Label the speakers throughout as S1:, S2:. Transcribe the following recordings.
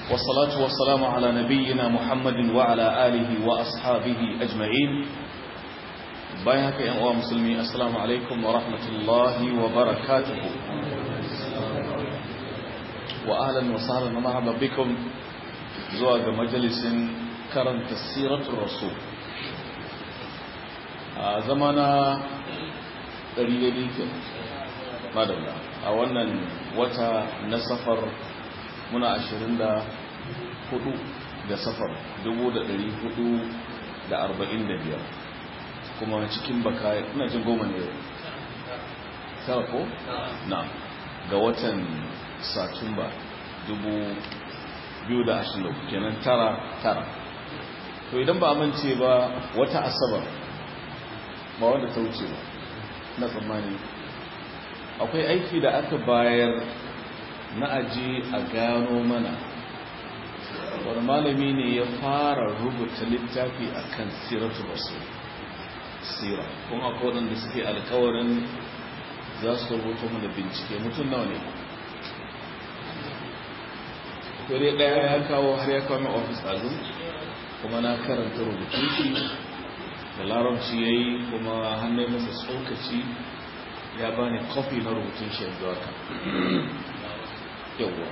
S1: والصلاة والسلام على نبينا محمد وعلى آله وأصحابه أجمعين بايهك يا أمواء مسلمين السلام عليكم ورحمة الله وبركاته وأهلا وسهلا ومرحبا بكم زواج مجلس كرم سيرة الرسول زمانا قليل madalla a wannan wata na safar muna 24 ga safar 1445 kuma cikin baka ina jin goma ne tara ko na ga watan satumba 2023 kenan tara to idan ba amince ba wata asabar ba wanda ta wuce ba na tsammani akwai aiki da aka bayar na aji a gano mana wani malami ne ya fara rubuta littafi a kan siratu rasul sira kuma akwai waɗanda suke alkawarin za su rubuta mana bincike mutum nawa ne kare ɗaya ya kawo har ya kawo mai ofis azum kuma na karanta rubutun shi da larabci ya yi kuma hannun masa tsokaci ya bani kofi na rubutun shi yanzu haka yawwa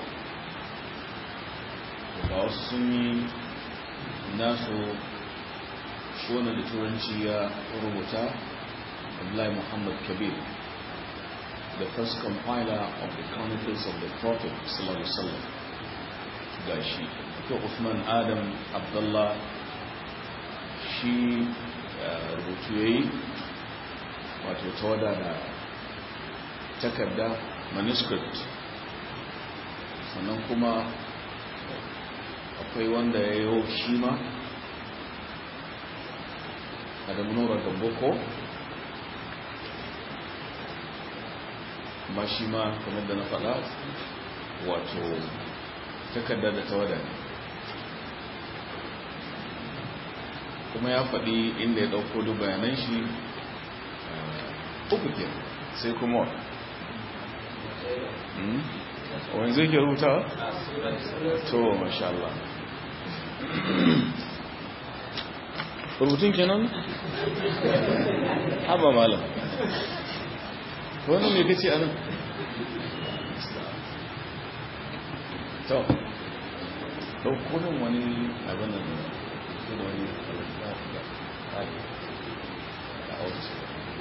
S1: ba wasu sun yi nasu shona da turanci ya rubuta Abdullahi Muhammad Kabir, the first compiler of the Chronicles of the Prophet sallallahu alaihi wasallam gashi ko Uthman Adam Abdullah shi rubutu yayi wato tawada da takarda manuscript sannan kuma akwai wanda ya yi shi ma Adamu Nura Gamboko ma shi ma kamar da na faɗa wato takarda da tawada kuma ya faɗi inda ya ɗauko duk bayanan shi uku ke sai kuma wani zai ke rubuta? to masha Allah rubutun kenan? haba malam wani mai kace anan? to ɗaukunan wani abin da wani a wasu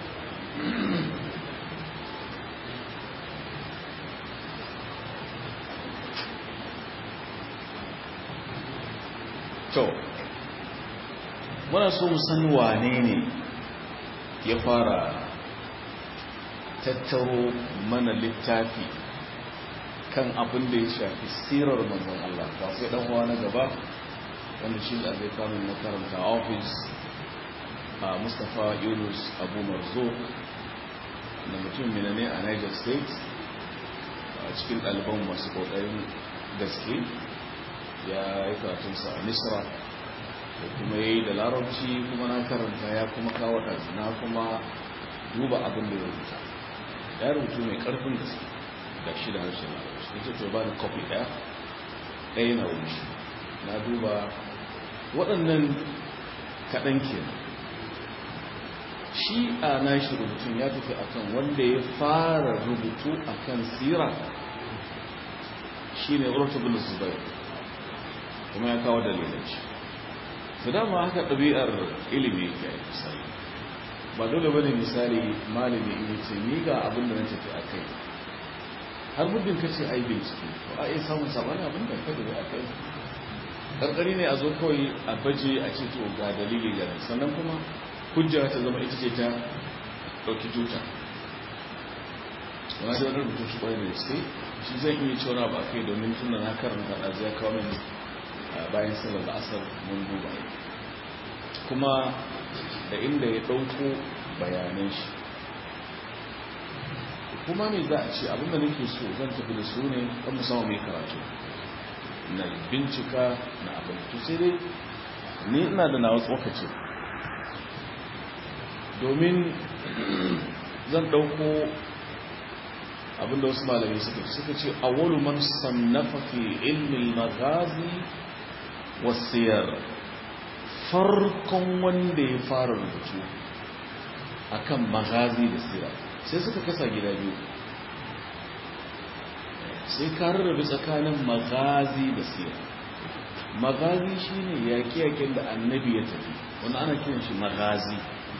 S1: to muna so mu san wane ne ya fara tattaro mana littafi kan abin da ya shafi sirar manzon Allah ba sai dan uwa na gaba wanda shi da zai kawo na karanta office a Mustafa Yunus Abu Marzuq da mutum ne a Niger State a cikin ɗaliban masu ƙoƙarin gaske ya yi karatunsa a Misra da kuma ya yi da larabci kuma na karanta ya kuma kawo na kuma duba abin da ya rubuta ya rubutu mai ƙarfin gaske da shi da harshen larabci ita ce ba da kofi ɗaya na wuri na duba waɗannan kaɗan ke shi a nashi rubutun ya tafi akan wanda ya fara rubutu akan sira shi ne Urwatu Zubair kuma ya kawo dalilin shi su dama haka ɗabi'ar ilimi ya yi misali ba dole ba ne misali malami in ce ni ga abin da na tafi a kai har muddin ka ce ai bincike to a iya samun sabani abin da ka tafi a kai ƙarƙari ne a zo kawai a baje a ce to ga dalili ga sannan kuma hujja ta zama ita ce ta ɗauki tuta wani da wani rubutu shi ƙwai da gaske shi zai iya cewa ba kai domin tun da na karanta a zai kawo min bayan salar da asar mun duba kuma da inda ya ɗauko bayanan shi kuma mai za a ce abinda nake so zan tafi da su ne kan musamman mai karatu na bincika na abin to sai dai ni ina da nawa tsokace domin zan ɗauko abinda wasu malamai suka ce awwalu man sannafa fi ilmi al-maghazi was-siyar, farkon wanda ya fara rubutu akan maghazi da siyar sai suka kasa gida biyu, sai ka rarrabe tsakanin maghazi da siyar. Maghazi shine yaƙe-yaƙen da annabi ya tafi wanda ana kiran shi maghazi.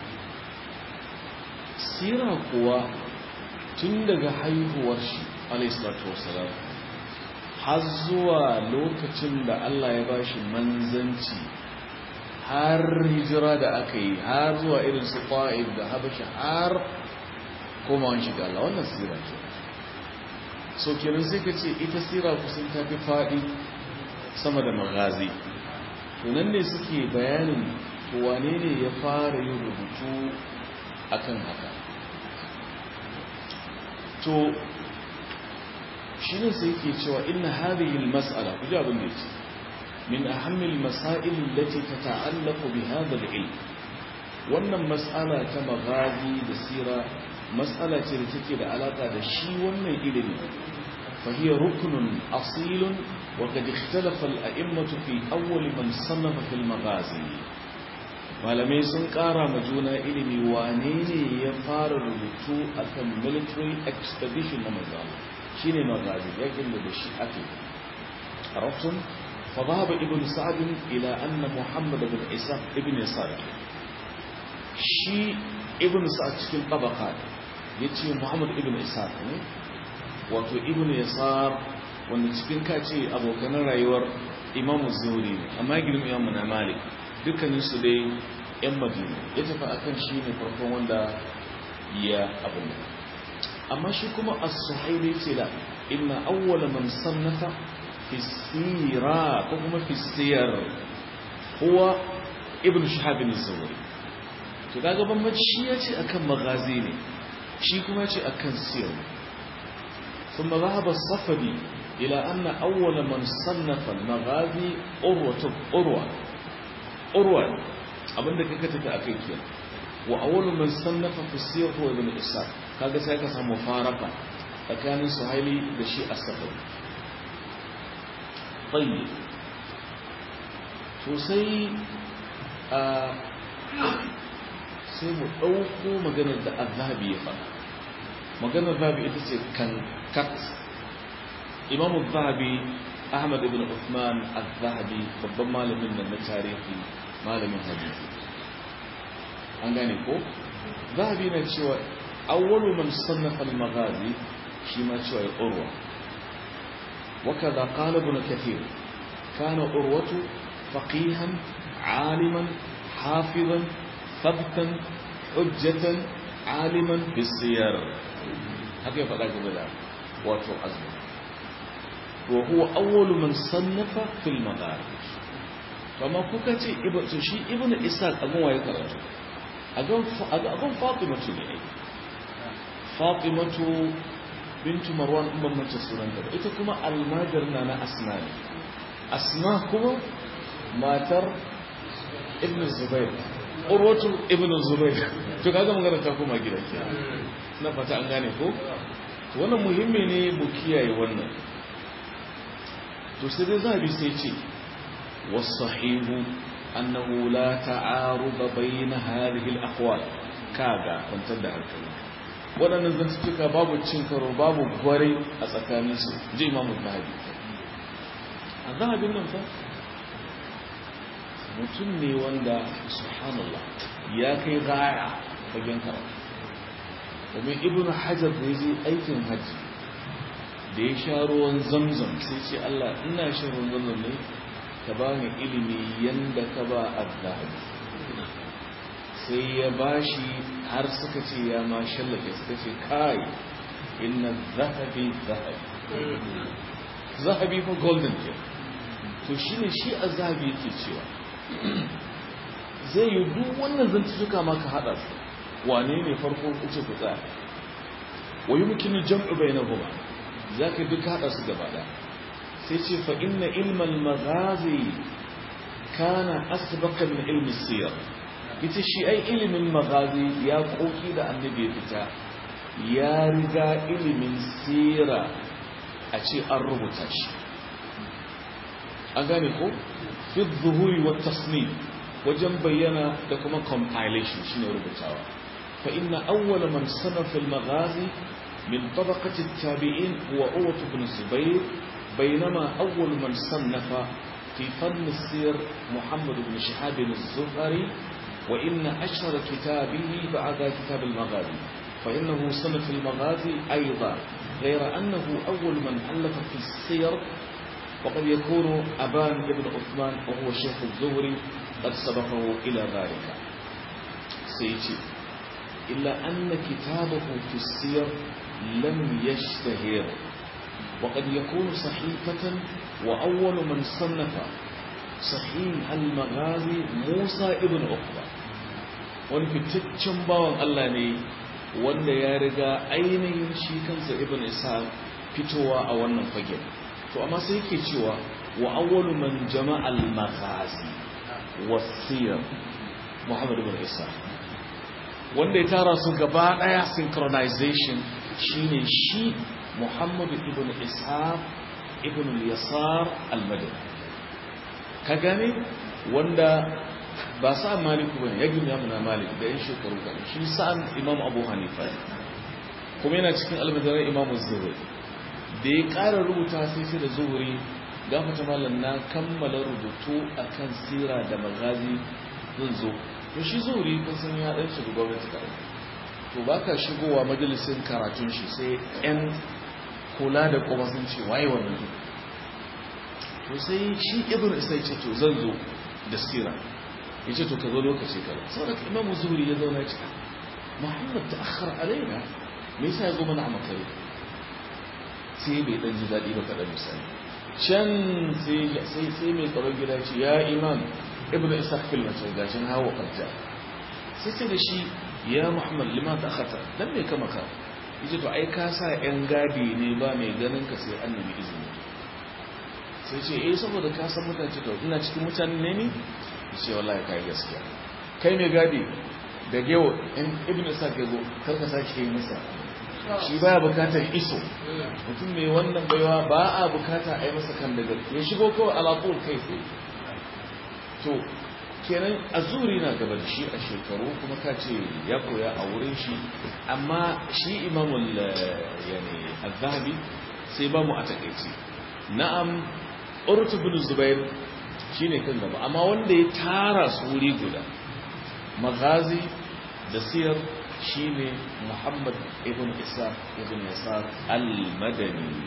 S1: Sira kuwa tun daga haihuwar shi alaihissalatu wassalam har zuwa lokacin da Allah ya bashi manzanci, har hijira da aka yi, har zuwa irin su Ta'if da Habasha, har komawan shi ga Allah, wannan sira ce. So kenan sai ka ce ita sira kusan ta fi faɗi sama da maghazi. Tunan ne suke bayanin wane ne ya fara yin rubutu akan haka. To shi ne sai ke cewa inna hadhihi al-mas'ala, ku ji abin da yake, min ahammi al-masail allati tata'allaqu bi hadha al-ilm. Wannan mas'ala ta maghazi da sira mas'ala ce da take da alaka da shi wannan ilimi. fa hiya ruknun asilun wa qad ikhtalafa al-a'immatu fi awwal man sannafa fi al-maghazi. Malamai sun kara ma juna ilimi wane ne ya fara rubutu akan military expedition na manzana shine maghazi, yakin da shi ake arabtum. fa dhahaba ibn sa'd ila anna muhammad ibn isa ibn yasar, shi ibn sa'd cikin tabaqat yace muhammad ibn isa ne, wato ibn yasar wanda cikin kace abokan rayuwar imam az-zuhri ne, amma girman imam na malik, dukkaninsu dai yan madina, ya tafi akan shi ne farkon wanda ya abin da. Amma shi kuma as-suhaili ce da inna awwala man sannafa fi sira ko kuma fi siyar huwa ibn shihab az-zuhri. To kaga bambanci, shi yace akan maghazi ne, shi kuma yace akan siyar. ثم ذهب الصفدي إلى أن أول من صنف المغازي أروى abinda kaka tafi akai kenan, wa awwalu man sannafa fi siyar huwa ibn ishaq. kaga sai ka samu faraka tsakanin suhaili da shi as-safari. tayyib, to sai mu dauko maganar da az-zahabi ya faɗa. maganar zahabi ita ce kan kat. imam az-zahabi ahmad ibn uthman az-zahabi babban malamin nan na tarihi, malamin hadisi, an gane ko. zahabi na cewa awwalu man sannafa al-maghazi, shi ma cewa urwa. وكذا قال ابن كثير كان urwatu faqihan aliman hafizan thabtan hujjatan aliman bisiyar. haka ya faɗa game da wato azmi. wa huwa awwalu man sannafa fil maghazi. amma kuka ce shi ibn ishaq abin waye karatu a gan fatimatu ne. fatimatu bintu marwan umman mace sunanta, ita kuma almajar na asma ne. asma kuma matar ibn zubair, urwatu ibn zubair. to kaga magana ta koma gida ke na fata an gane ko. wannan muhimmi ne mu kiyaye wannan. to sai dai zabi sai ce والصحيح أنه لا تعارض بين هذه الأقوال. كاغا وانتدى الكلام waɗannan zantuka babu cin karo, babu gware a tsakaninsu, ji imamu zahabi. a zahabin nan fa mutum ne wanda subhanallah ya kai gaya fagen karatu. domin ibn hajar da ya je aikin hajji da ya sha ruwan zamzam sai ce Allah, ina shan ruwan zamzam ne ka ba ni ilimi yanda ka ba az-zahabi. sai ya bashi har suka ce ya ma shallake, suka ce kai inna zahabi zahabi fa golden ke. to shine shi az-zahabi yake cewa zai yi duk wannan zantuka maka hada su, wane ne farko kuce ku tsaya, wa yumkinu jam'u bainahuma, zaka duk hada su gaba da. sai ce fa inna ilmal maghazi kana asbaqa min ilmi siyar. ita shi ai ilimin maghazi ya koki da annabi fita ya riga ilimin sira a ce an rubuta shi an gane ko fi zuhuri wa tasnif wajen bayyana da kuma compilation shine rubutawa fa inna awwala man sanafa al-maghazi min tabaqati at-tabi'in huwa Urwa ibn Zubayr bainama awwal man sannafa fi fann as-sir Muhammad ibn Shihab az-Zuhri wa inna ashhara kitabihi ba'da kitab al-maghazi fa innahu sanaf al-maghazi aydan غير أنه أول من ألف في السير وقد يكون أبان بن عثمان وهو شيخ الزهري قد سبقه إلى ذلك سيتي إلا أن كتابه في السير لم يشتهر وقد يكون صحيفة وأول من صنف صحيح المغازي موسى ابن عقبة ونفتتشن باوان الله ني wanda ya riga ainihin shi kansa ibn isa fitowa a wannan fage to amma sai yake cewa wa awwalu man jama'a al-maghazi was-sir Muhammad ibn Isa wanda ya tara su gaba daya synchronization shine shi Muhammad ibn Isa ibn al-Yasar al-Madani ka gane wanda ba sa'an maliku bane ya gina muna malik da yan shekaru kan shi sa'an imam abu hanifa kuma yana cikin almadarar imam zuhri da ya ƙara rubuta sai da zuhri gafata malam na kammala rubutu akan sira da magazi zan zo to shi zuhri kun san ya dan shiga gwamnati kare to baka shigowa majalisin karatun shi sai yan kula da kuma sun ce waye wannan to sai shi ibn isa ya ce to zan zo da sira ya ce to ka zo lokaci kala saboda imam zuhri ya zauna ce muhammad ta akhar alaina me yasa ya zo mana a makare sai bai dan ji daɗi ba kaɗan misali can sai mai tsaron gida ce ya imam ibn isa fil mace gashin hawa karja sai ce da shi ya muhammad lima ta akhata dan me kama ka yace to ai ka sa yan gadi ne ba mai ganin ka sai annabi izini sai ce saboda ka san mutane to ina cikin mutane ne ni ce wallahi kai gaskiya kai mai gadi da gewo in ibn isa ke zo karka sake yi masa shi baya bukatar iso mutum mai wannan baiwa ba a bukata a yi masa kan daga ya shigo kawai alaƙul kai sai to kenan azuri na gaba da shi a shekaru kuma ka ce ya koya a wurin shi amma shi imamul yani az-zahabi sai ba mu a takeici na'am urtu bin zubair shine kan gaba amma wanda ya tara su wuri guda maghazi da siyar shine Muhammad ibn Isa ibn Yasar al-Madani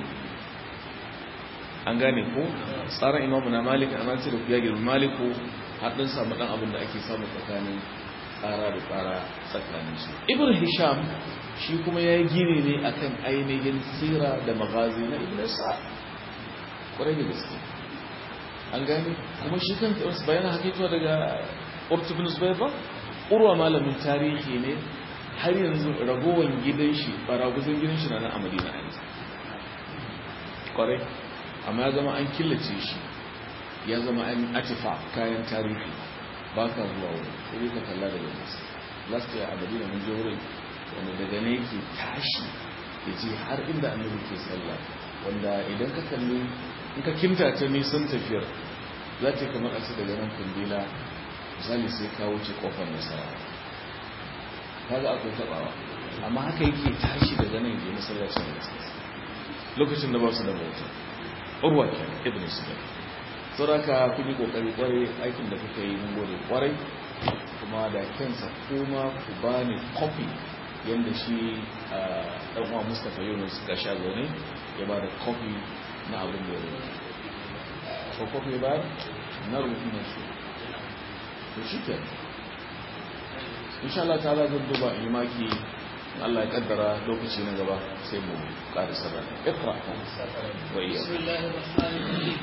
S1: an gane ko tsarin imamu na Malik amma sai da kuya girman Maliku har dan samu dan abin da ake samu tsakanin tsara da tsara tsakanin su Ibn Hisham shi kuma yayi gine ne akan ainihin sira da maghazi na Ibn Isa kwarai da gaske an gane kuma shi kan bayan hakika daga Urtu bin Zubair ba urwa malamin tarihi ne har yanzu ragowar gidan shi baraguzin gidan shi na nan a Madina a yanzu kwarai amma ya zama an killace shi ya zama an atifa kayan tarihi ba ka zuwa wuri sai ka kalla da yanzu last year a Madina mun je wurin wanda daga ne yake tashi ya je har inda annabi ke sallah wanda idan ka kalli in ka kinta ta nisan tafiyar za ta kamar a daga nan kundila misali sai ka wuce kofar nasara kaga akwai tabawa amma haka yake tashi daga nan je masallacin lokacin da ba su da bauta urwa ke ibn sulaim saboda kun yi kokari kwarai aikin da kuka yi mun gode kwarai kuma da kansa kuma ku bani copy yanda shi dan uwa Mustafa Yunus ga shago ne ya ba da copy na abin da ya ko copy ba na rubutun shi to shi ke insha Allah ta'ala zan duba imaki Allah ya kaddara lokaci na gaba sai mu ƙara sarra iqra wa iya bismillahir rahmanir rahim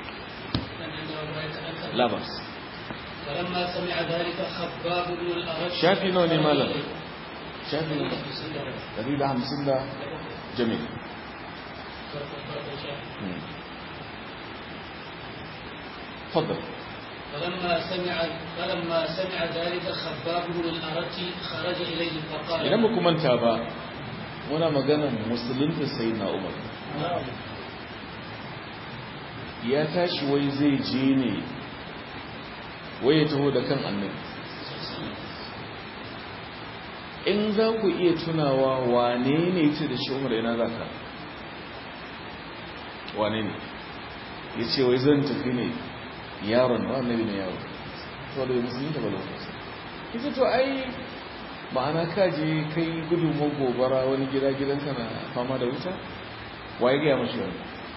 S1: la bas
S2: فلما سمع ذلك خباب بن الأرد
S1: شافي نوني مالا شافي نوني دليل عام سنة جميل تفضل
S2: فلما سمع ذلك خباب بن الأرد خرج إليه فقال
S1: idan muku manta ba muna maganar musulunta sayyidina Umar ya tashi wai zai je ne wai ya taho da kan annabi. In za ku iya tunawa wane ne ce da shi Umar yana za ka? Wane ne? Ya ce wai zan tafi ne yaron ba annabi ne yaro. To da musulunta ba lokaci. Ita to ai ma'ana ka je kai gudun gobara wani gidanka na fama da wuta? Waye gaya mashi wani?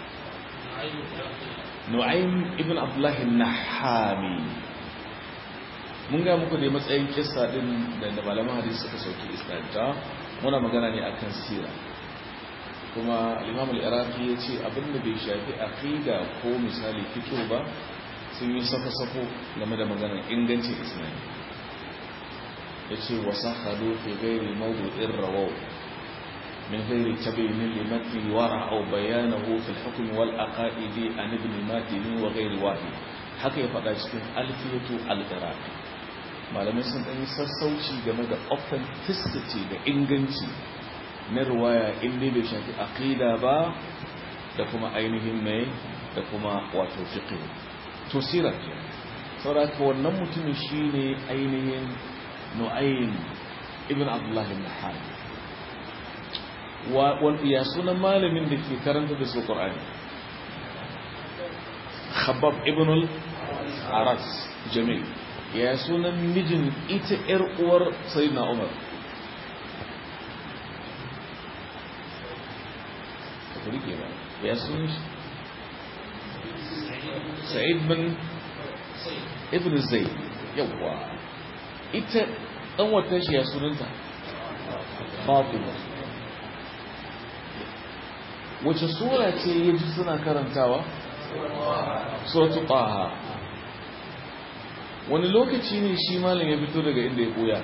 S1: Nu'aym ibn Abdullah an-Nahami. Mun ga muku da matsayin kissa din da malaman hadisi suka sauki isnadta, muna magana ne akan sira. Kuma Imam al-Iraqi yace abinda bai shafi aqida ko misali fiqh ba sun yi sako game da maganar ingancin isnadi. Yace wasahadu fi ghairi mawdu'ir rawaw من غير تبين لمتن ورع أو بيانه في الحكم والأقائد عن ابن ماتن وغير واحد haka ya faɗa cikin alfiyatu al-iraq malamai sun ɗan yi sassauci game da authenticity da inganci na ruwaya inda bai shafi aqida ba da kuma ainihin mai da kuma wato fiqh to sira ce saboda wannan mutumin shine ainihin Nu'aym ibn Abdullah an-Nahami ya sunan malamin da ke karanta da su Qur'ani Khabbab ibn al-Aras Jamil ya sunan mijin ita ƴar uwar Sayyidina Umar ya sunan Sa'id bin ibn Zayd yawa ita dan wata shi ya sunanta Fatima wace sura ce yaji suna karantawa suratul Taha wani lokaci ne shi malam ya fito daga inda ya koya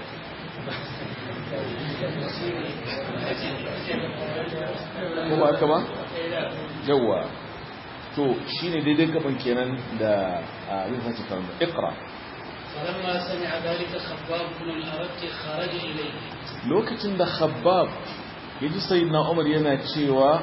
S1: ko ba haka ba yawa to shine daidai gaban kenan da yin hace karanta iqra
S2: فلما سمع ذلك خباب بن الأرت خرج إليه
S1: lokacin da Khabbab yaji sayyidina Umar yana cewa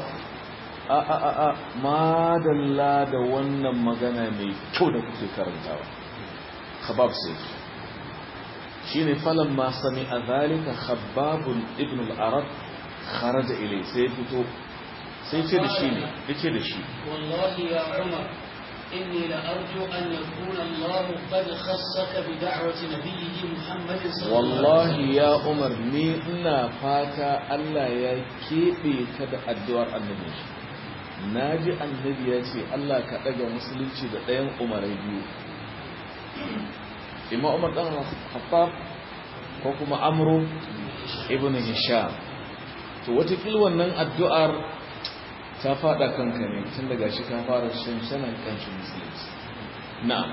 S1: madalla da wannan magana mai kyau da kuke karantawa Khabbab sai shine falamma sami'a zalika Khabbab ibn al-Arab kharaja ilay sai fito sai ce da shi ne yace da shi
S2: wallahi ya Umar inni la arju an yakuna Allah qad khassaka bi da'wati nabiyhi Muhammad sallallahu
S1: wallahi ya Umar ni ina fata Allah ya kebe ka da addu'ar annabi naji annabi ya ce Allah ka daga musulunci da ɗayan umarai biyu imma Umar dan Khattab ko kuma Amr ibn Hisham to wata wannan addu'ar ta fada kanka ne tun daga shi ka fara shansanan kanshin musulunci na'am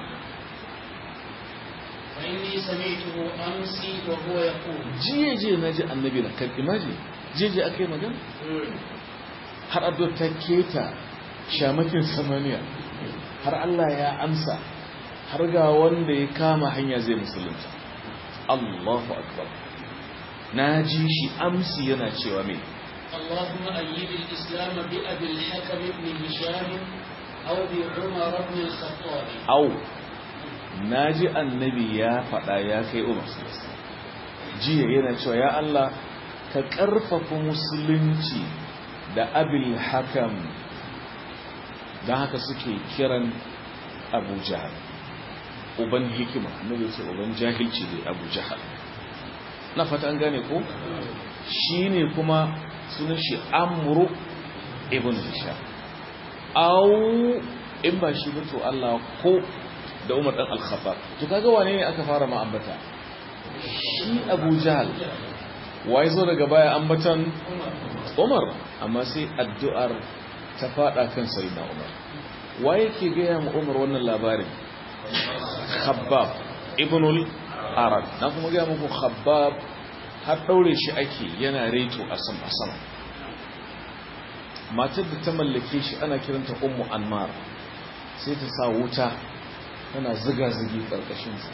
S2: fa inni sami'tuhu amsi wa huwa yaqul
S1: jiye naji annabi na kan imaji jiye akai magana har addu'ar ta keta shamakin samaniya har Allah ya amsa har ga wanda ya kama hanya zai musulunta Allahu akbar naji shi amsi yana cewa me
S2: اللهم أيد الإسلام بأبي الحكم بن هشام أو بعمر بن الخطاب
S1: أو ناجي النبي يا فدا يا كي عمر jiya yana cewa ya Allah ka karfafa musulunci da abil hakam dan haka suke kiran Abu Jahal uban hikima annabi sai uban jahilci da Abu Jahal na fata an gane ko shine kuma sunan shi Amru ibn Hisham au in ba shi to Allah ko da Umar dan Al-Khattab to kaga wane ne aka fara ma ambata shi Abu Jahl wai zo daga baya ambatan Umar amma sai addu'ar ta fada kan sayyidina Umar wai yake ga ya mu Umar wannan labarin Khabbab ibn al-Arad na kuma ga muku Khabbab har daure shi ake yana reto a sama matar da ta mallake shi ana kiranta ummu anmar sai ta sa wuta tana ziga-zigi karkashinsa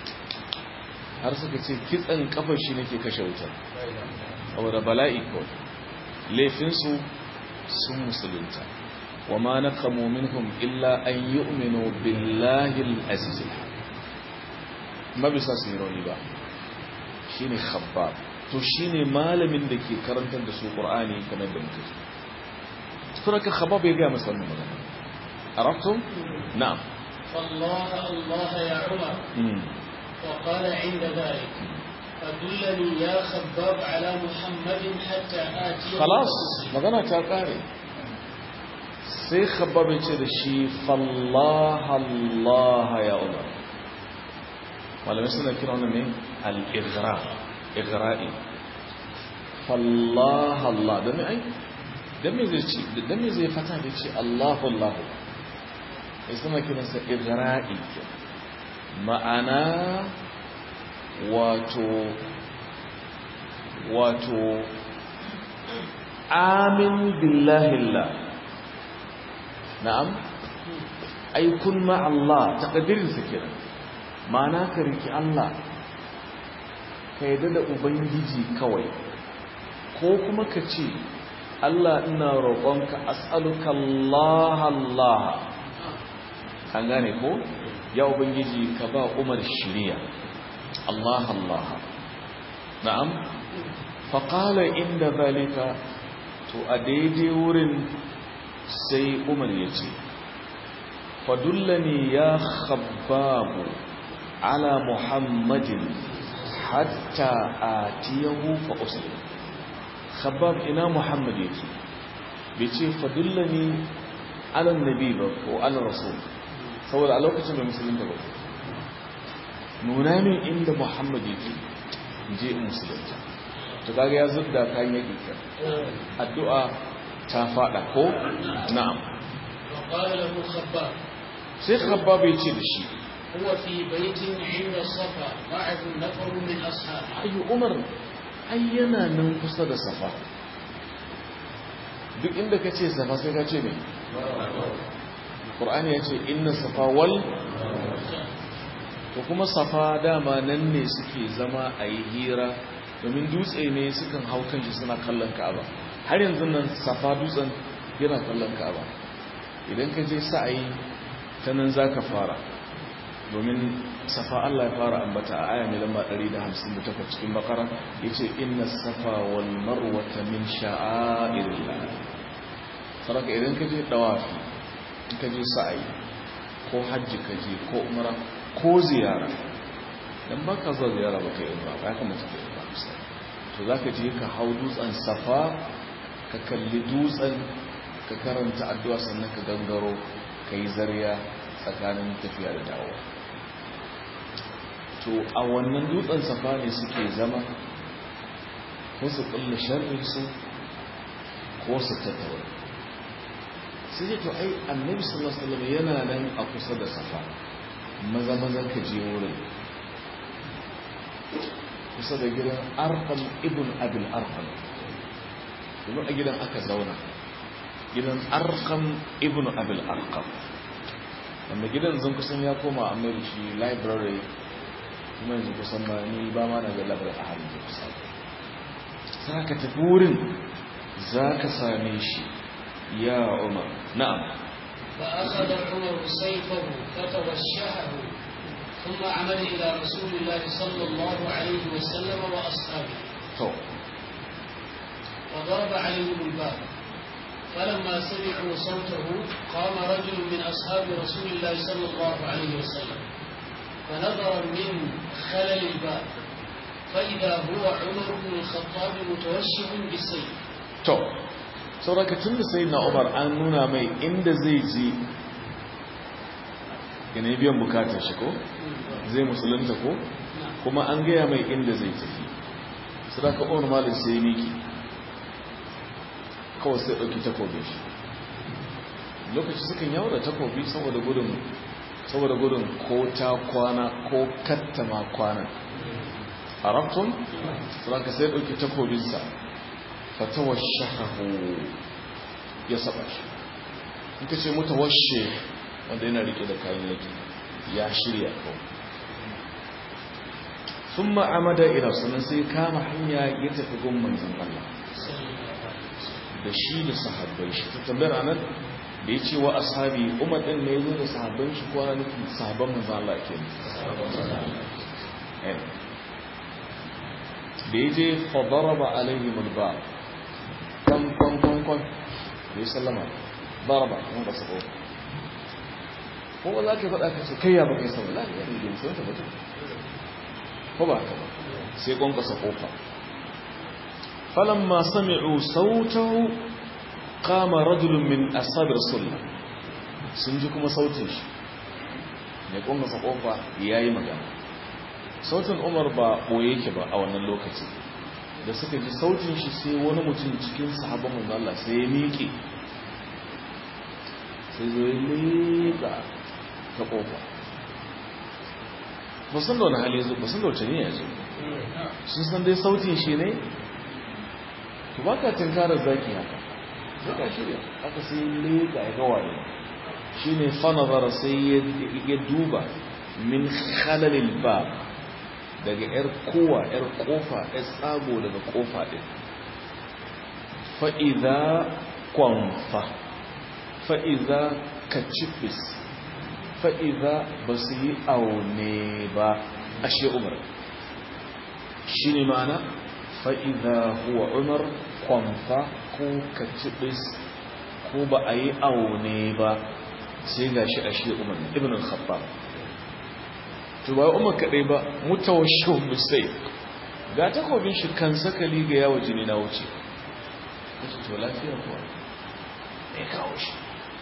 S1: har suka ce kitsan kafar shi nake kashe wutar saboda bala'i kawai laifinsu sun musulunta wa ma naqamu minhum illa an yu'minu billahi al-aziz ma bisa su rauni ba shine Khabbab to shine malamin da ke karantar da su Qur'ani kamar da muke kuma ka Khabbab ya ga masa wannan magana arabtum na'am
S2: فالله الله يا عمر وقال عند ذلك فدلني يا خباب على محمد حتى آتي
S1: خلاص magana ta kare sai Khabbab ya ce da shi fallah Allah ya Umar malamai suna kira wannan ne al-ighra ighra'i fallah Allah dan ai dan me zai fata da ce Allahu Allah sai suna kiransa ighra'i ma'ana wato amin billahi Allah na'am ay kun ma Allah taqdirin sa kenan ma'ana ka riki Allah ka yadda da ubangiji kawai ko kuma ka ce Allah ina roƙonka as'aluka Allah Allah an gane ko ya ubangiji ka ba Umar shiriya Allah Allah na'am faqala inda zalika to a daidai wurin sai Umar ya ce fadullani ya Khabbab ala Muhammadin hatta atiyahu fa uslim Khabbab ina Muhammad yake bai ce fadullani ala nabi ba ko ala rasul saboda a lokacin da musulunta ba nuna min inda Muhammad yake je musulunta to kaga ya zubda kan yake ka addu'a ta fada ko na'am
S2: وقال له خباب
S1: sai Khabbab ya ce da shi
S2: هو في بيت عند الصفا معه نفر من أصحابه
S1: ayyu Umar ayyana nan kusa da Safa duk inda kace Safa sai ka ce me Qur'ani ya ce inna Safa wal to kuma Safa dama nan ne suke zama a yi hira domin dutse ne sukan hau kanshi suna kallon Ka'aba har yanzu nan Safa dutsen yana kallon Ka'aba idan ka je sa'ayi ta nan zaka fara domin Safa Allah ya fara ambata a aya mai lamba 158 cikin Baqara yace inna Safa wal Marwata min sha'airillah saraka idan ka je dawafi ka je sa'ayi ko hajji ka je ko umra ko ziyara dan baka zuwa ziyara ba kai umra ba ka mutu kai ba to zaka je ka hau dutsen Safa ka kalli dutsen ka karanta addu'a sannan ka gangaro kai zariya tsakanin tafiya da dawowa to a wannan dutsen Safa ne suke zama ko su kulle sharri su ko su tattauna sai to ai annabi sallallahu alaihi wasallam yana nan a kusa da Safa maza ka je wurin kusa da gidan Arqam ibn Abil Arqam kuma a gidan aka zauna gidan Arqam ibn Abil Arqam wanda gidan zan kusan ya koma a mai shi library kuma yanzu kusan ba ni ba ma na da library a halin da kusa sai ka tafi wurin za ka same shi يا عمر نعم
S2: فأخذ عمر سيفه فتوشحه ثم عمد إلى رسول الله صلى الله عليه وسلم وأصحابه وضرب عليهم الباب فلما سمعوا صوته قام رجل من أصحاب رسول الله صلى الله عليه وسلم فنظر من خلل الباب فإذا هو عمر بن الخطاب متوشح بالسيف
S1: sauraka tun da sai na Umar an nuna mai inda zai ji yana biyan bukatar shi ko zai musulunta ko kuma an gaya mai inda zai tafi sadaka Umar malin sai miki kawai sai ɗauki takobi shi lokaci sukan yawo da takobi saboda gudun ko ta kwana ko kattama kwana a raftun sadaka sai ɗauki takobinsa fatawashahu ya saba shi in ka ce mutawashe wanda yana rike da kayan yaki ya shirya kawai sun ma'amada ila sannan sai kama hanya ya tafi gun manzan Allah da shi da sahabbai shi ta tambayar anan da ya ce wa ashabi umar din ne zo da sahabban shi ko ana nufin sahabban manzo Allah ke da ya je fa daraba alaihim al-bab kon ya sallama daraba mun ba sabo ko ba za ka faɗa ka ce kai ya ba kai sallama la ya ne sai ta bata ko ba ka ba sai kon ka kofa falamma sami'u sautahu qama rajulun min ashab rasulullah sun ji kuma sautin shi ne kun ga kofa yayi magana sautin Umar ba boye yake ba a wannan lokaci da suka ji sautin shi sai wani mutum cikin sahabban manzo Allah sai ya miƙe sai zo ya leka ta kofa ba san da wani hali yazo ba san da wace ne yazo sun san dai sautin shi ne to baka tinkarar zaki haka duka shirya aka sai leka ya ga waye shine fa nazara sai ya duba min khalalil bab daga yar kowa yar kofa yar tsago daga kofa din fa idza qanfa fa idza kachifis fa idza basu aune ba ashe Umar shine ma'ana fa idza huwa Umar qanfa ko kacibis ko ba a yi aune ba sai ga shi a shi umar ibn al-khattab to ba umar kadai ba mutawashshihun bisai ga takobin shi kan sakali ga yawo jini na wuce kace to lafiya kuwa me kawo shi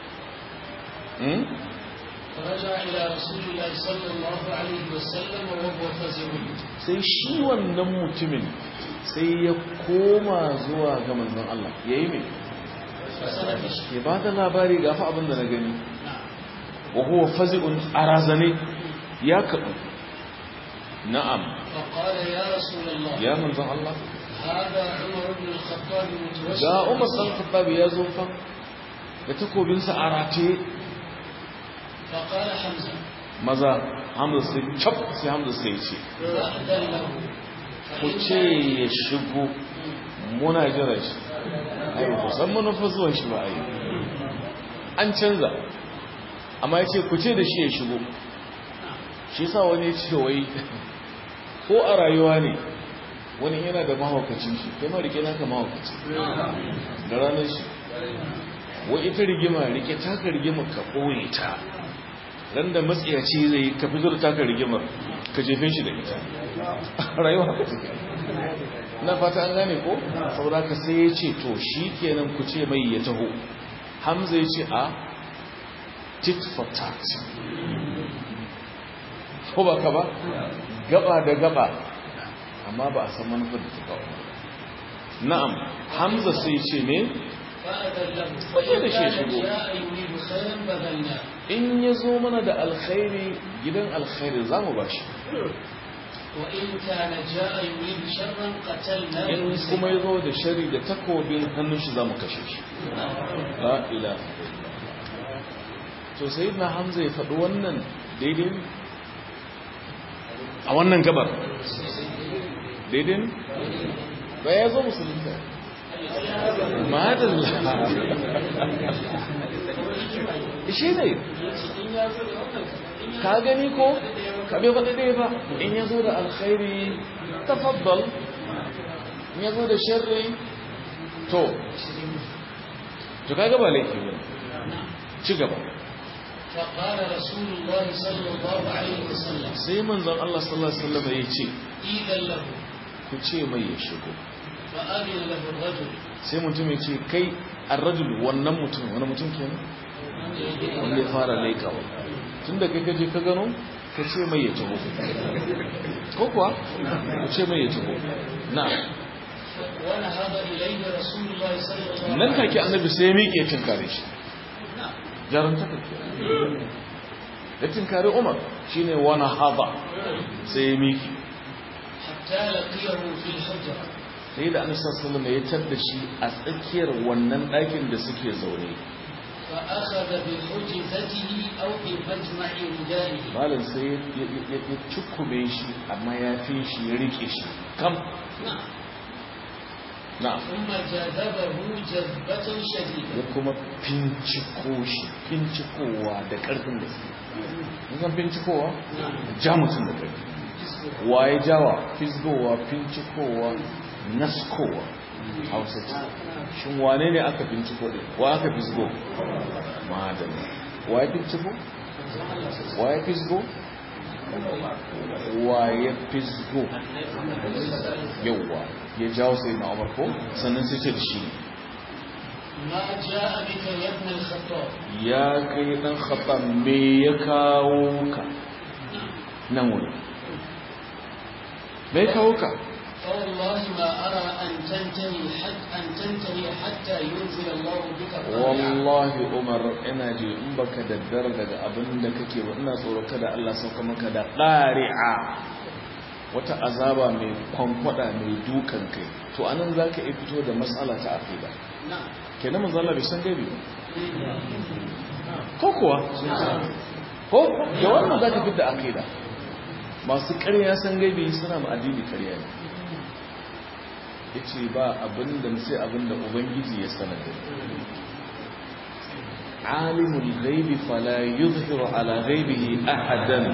S2: فرجع إلى رسول الله صلى الله عليه وسلم وهو فزع
S1: sai shi wannan mutumin sai ya koma zuwa ga manzon Allah yayi me ya ba da labari ga fa abin da na gani wa huwa fazi'un arazani ya kabu na'am
S2: فقال يا رسول الله
S1: ya manzon Allah
S2: هذا عمر بن الخطاب متوسل
S1: ga Umar bin Khattab ya zo fa da takobin sa arate
S2: فقال حمزة
S1: maza Hamza sai chap sai Hamza sai ce
S2: فأذن له
S1: ku ce ya shigo muna jira shi ai ku san manufar zuwan shi ba ai an canza amma ya ce ku ce da shi ya shigo shi sa wani ya ce wai ko a rayuwa ne wani yana da mahaukacin shi kai ma rike naka mahaukaci da ranar shi wai ita rigima rike taka rigima ka ɓoye ta ran da matsiyaci zai ka fito da taka rigimar ka jefe shi da ita rayuwa haka take na fata an gane ko saboda ka sai ya ce to shi kenan ku ce mai ya taho Hamza ya ce a tit for tat ko ba ka ba gaba da gaba amma ba a san manufar da ta kawo na'am Hamza sai ya ce ne
S2: فأذن له
S1: Waje da shi
S2: فإن
S1: shigo.
S2: كان جاء يريد خيرا بذلنا
S1: in ya zo mana da alkhairi gidan alkhairi za mu ba shi
S2: وإن كان جاء يريد شرا قتلناه
S1: in kuma ya zo da shari da takobin hannun shi za mu kashe shi la ilaha to sai na Hamza ya faɗi wannan daidai ne a wannan gabar daidai ne ba ya zo musulunta madalla shi ne ka gani ko ka bai faɗi ɗaya ba in ya zo da alkhairi tafaddal in ya zo da sharri to ka gaba laifi ba ci gaba
S2: فقال رسول الله صلى الله عليه وسلم
S1: sai manzon Allah sallallahu alaihi wasallam ya ce
S2: إذا له
S1: ku ce mai ya shigo
S2: فأذن له الرجل
S1: sai mutum ya ce kai arrajul wannan mutum wani mutum kenan wanda ya fara laikawa tunda kai kaje ka gano ka ce mai ya taho ko kuwa ku ce mai ya taho na'am
S2: ونهض إليه رسول الله صلى الله عليه
S1: nan
S2: وسلم
S1: take annabi sai ya miƙe tinkare shi jarumta kake da tinkare Umar shine wani haba sai ya miƙe
S2: حتى لقيه في الحجرة
S1: sai da annabi sallallahu alaihi wasallam ya tada shi a tsakiyar wannan ɗakin da suke zaune
S2: فأخذ بحجزته أو بمجمع ردائه
S1: malam sai ya cikume shi amma ya fi shi ya rike shi kam na'am
S2: ثم جذبه جذبة شديدة
S1: ya kuma finciko shi fincikowa da ƙarfin da su zan fincikowa ja mutum da ƙarfi waye jawa fisgowa fincikowa naskowa hausa ce shin wane ne aka finciko ɗin wa aka fisgo madalla waye finciko waye fisgo waye fisgo yauwa ya jawo sai na umar ko sannan sai ce da shi
S2: ما جاء بك يا ابن الخطاب
S1: ya kai dan khattab me ya kawo ka nan wuri me ya kawo ka
S2: فوالله ما أرى أن تنتهي حتى ينزل الله بك الطالع.
S1: wallahi umar ina ji in baka daddara daga abin da kake ba ina tsoro kada Allah sauka maka da qari'a wata azaba mai kwankwada mai dukan kai to anan zaka iya fito da matsala ta aqida
S2: نعم
S1: kenan manzo Allah bai san gaibi ba ko kuwa ko da wannan zaka fitar da aqida masu ƙarya san gaibi suna ma addini ƙarya ne yace ba abinda sai abinda ubangiji ya sanar da alimul ghaibi fala yuzhiru ala ghaibihi ahadan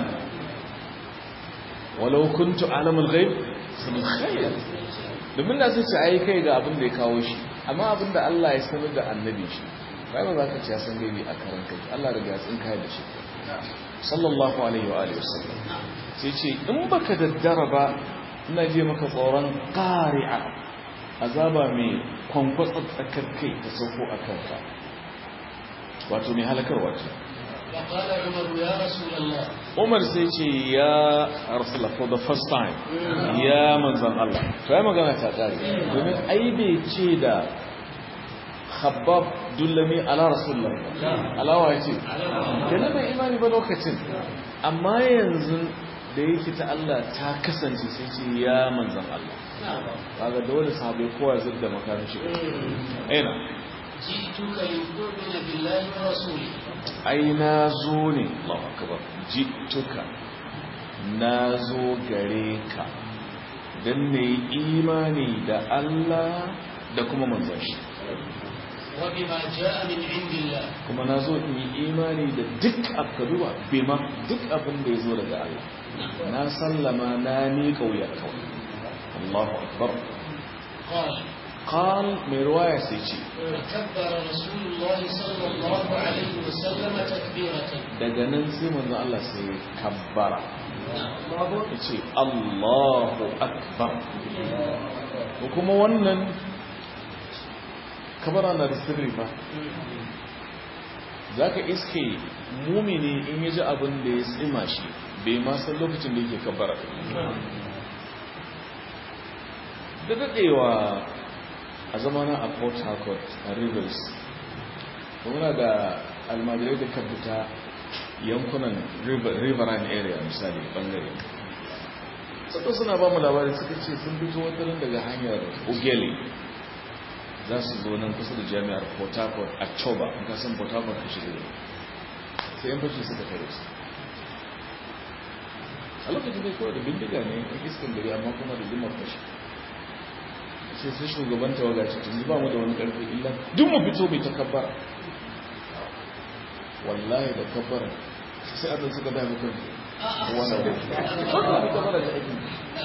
S1: walau kuntu alamul ghaib sun khayr domin da sai ce ai kai ga abin da ya kawo shi amma abin da Allah ya sanar da annabi shi kai ba za ka ci ya san gaibi a karan kai Allah riga ya tsinka da shi sallallahu alaihi wa alihi wasallam sai ce in baka daddara ba ina je maka tsoron qari'a azaba mai kwankwatsa tsakar kai ta sauko a kanka wato mai halakarwa ce
S2: فقال عمر يا رسول الله
S1: Umar sai ce ya Rasulullah for the first time ya manzan Allah to ya magana ta kare domin ai bai ce da Khabbab dullami ala Rasulullah alawa ya ce kenan bai imani ba lokacin amma yanzu da yake ta Allah ta kasance sai ce ya manzan Allah kaga dole sahabbai kowa zai da makarin shi aina
S2: جئتك لتؤمن بالله ورسوله
S1: ai na zo ne Allahu akbar jituka na zo gare ka dan ne imani da Allah da kuma manzon shi
S2: وبما جاء من عند الله
S1: kuma na zo in yi imani da duk abduwa bima duk abin da ya zo daga Allah na sallama na ni kauya kawai Allahu akbar
S2: قال
S1: قال mai ruwaya sai ce
S2: فكبر رسول الله صلى الله عليه وسلم تكبيرة
S1: daga nan sai manzon Allah sai kabbara yace Allahu akbar ko kuma wannan kabara na da sirri ba zaka iske mumini in yaji abin da ya tsima shi bai ma san lokacin da yake kabbara da dadewa a zamana a Port Harcourt a Rivers muna da almajirai da kabuta yankunan riverine area misali bangare suka suna ba mu labari suka ce sun fito watanin daga hanyar Ugele za su zo nan kusa da jami'ar Port Harcourt a Choba in kasan Port Harcourt ka shiga sai yan fashi suka tare su a lokacin da kawai da bindiga ne a iskan gari amma kuma da jimar fashi sai sai shugaban tawaga ce tun ba mu da wani karfi illa duk mu fito bai ta kabbara wallahi da kabbara sai azan suka da mutum wannan da kabbara da ake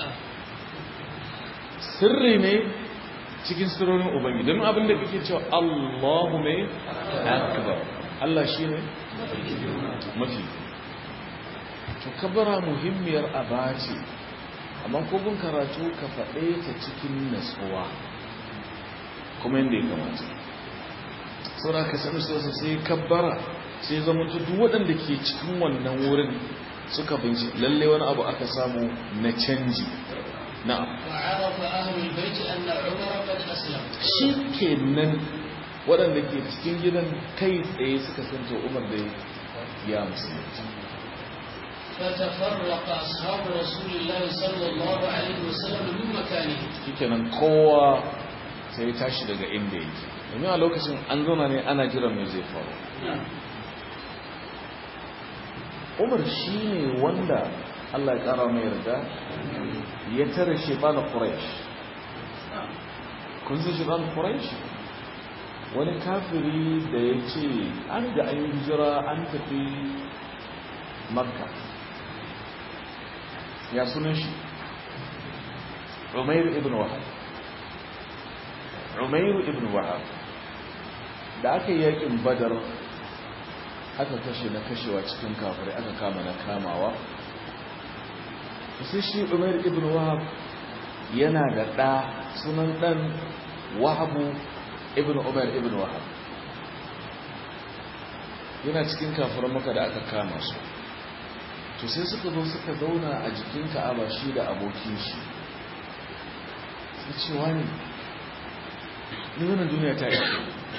S1: sirri ne cikin sirrorin ubangi don abin da kake cewa Allahu mai akbar Allah shine mafi to kabbara muhimmiyar abaci amma kogun karatu ka faɗe ta cikin natsuwa kuma yadda ya kamata saura ka sami sosa sai kabbara sai zama duk waɗanda ke cikin wannan wurin suka binci lalle wani abu aka samu na canji na'am
S2: وعرف أهل البيت أن عمر قد أسلم
S1: shi kenan waɗanda ke cikin gidan kai tsaye suka santo umar da ya musulunci
S2: فتفرق أصحاب رسول الله صلى الله عليه وسلم من مكانه
S1: shikenan kowa sai ya tashi daga inda yake domin a lokacin an zauna ne ana jiran mai zai faru umar shi ne wanda Allah ya kara mai yarda ya tare shi ba na quraish kun san shi ɗan Quraish wani kafiri da ya ce an ga an yi hijira an tafi Makka ya sunan shi Umayr ibn Wahab da aka yi yakin Badar aka kashe na kashewa cikin kafirai aka kama na kamawa sai shi Umayr ibn Wahab yana da ɗa sunan ɗan Wahabu ibn Umar ibn Wahab yana cikin kafiran Makka da aka kama su to sai suka zo suka zauna a jikin Ka'aba shi da abokin shi sai ce wani ni wannan duniya ta yi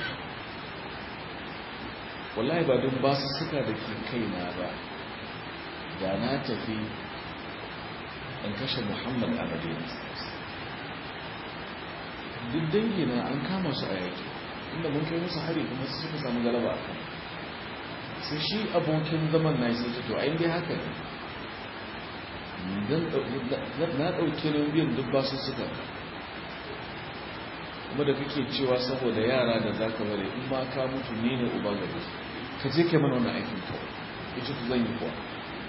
S1: wallahi ba don ba su suka da ke kaina ba da na tafi in kashe Muhammad a Madina duk dangina an kama su a yaki inda mun kai musu hari kuma su suka samu galaba a kan sai shi abokin zaman na sai to ai dai haka ne na ɗauke nauyin duk ba su suka kuma da kake cewa saboda yara da za ka bari in ma ka mutu ne ne uba gare su ka je kai mana wannan aikin kawai ita ku zan yi kuwa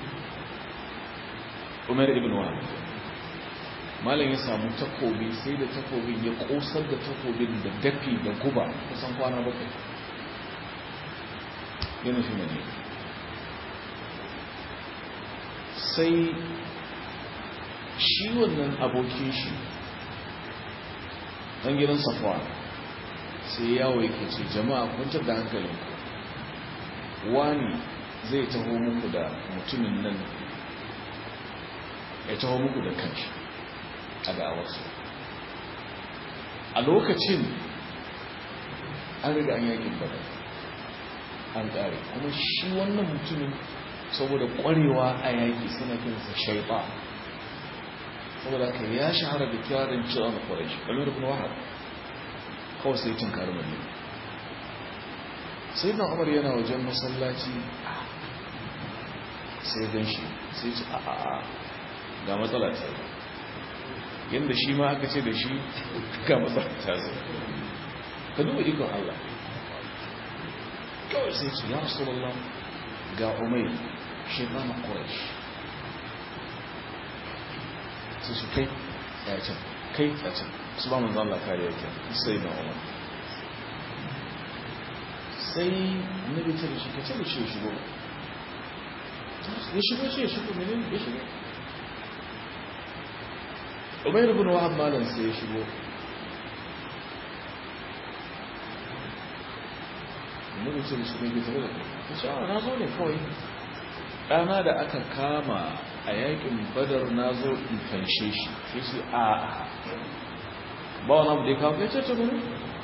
S1: Umar ibn Wahab malam ya samu takobi sai da takobin ya kosar da takobin da dafi da guba kusan kwana bakwai yana fi mani sai shi wannan abokin shi ɗan gidan Safwan sai yawo yake ce jama'a kwantar da hankalinku wani zai taho muku da mutumin nan ya taho muku da kanshi a da'awarsu a lokacin an riga an yakin Badar an ƙare kuma shi wannan mutumin saboda ƙwarewa a yaƙi suna kinsa shaiba saboda ka ya shahara da kirarin cewa na Quraysh Umar ibn Wahab kawai sai tunkar Madina sai na Umar yana wajen masallaci sai gan shi sai ce a ga matsala ta yadda shi ma aka ce da shi ga matsala ta zai ka duba ikon Allah kawai sai ce ya Rasulullah ga Umayr shaitan Quraysh sai su kai ya can kai a can su ba manzan Allah kariya ke sai na Umar sai annabi ce da shi kace da shi ya shigo ya shigo menene ya shigo Umayr ibn Wahab malan sai ya shigo annabi ce da shi ne gita da ta ce na zo ne kawai ɗana da aka kama a yakin Badar na zo in fanshe shi sai shi a ba wani abu da ya kawo ya ce gani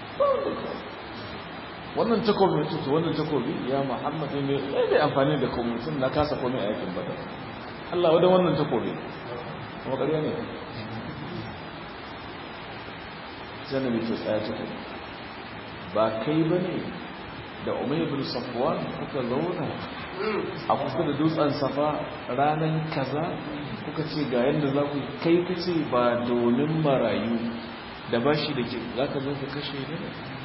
S1: wannan takobi tutu wannan takobi ya Muhammadu ne ya bai amfani da kwamitin na kasa komai a yakin Badar Allah wadda wannan takobi kuma ƙarya ne sai na mito tsaya takobi ba kai ba ne da Umayr ibn Safwan kuka zauna a kusa da dutsen Safa ranar kaza kuka ce ga yadda za ku kai ka ce ba domin marayu da bashi da ke za ka zo ka kashe ne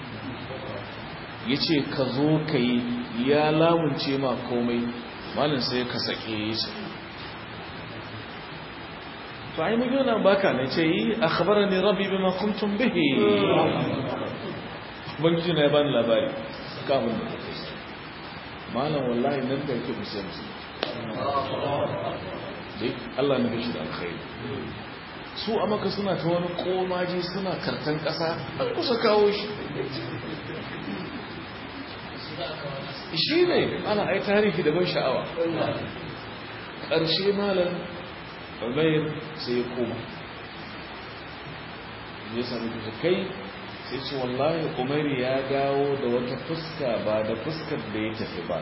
S1: ya ce ka zo ka yi ya lamunce ma komai malin sai ka sake ya ce to ai mu yana baka ne ce yi akhbarani rabbi bima kuntum bihi ubangiji na ya bani labari kamun da kuka yi malam wallahi nan da yake musulunci dai Allah ne shi da alkhairi su a maka suna ta wani komaji suna kartan kasa an kusa kawo shi shi ne ana ai tarihi da ban sha'awa ƙarshe malam Umayr sai ya koma ya sami kusa kai sai ce wallahi Umayr ya dawo da wata fuska ba da fuskar da ya tafi ba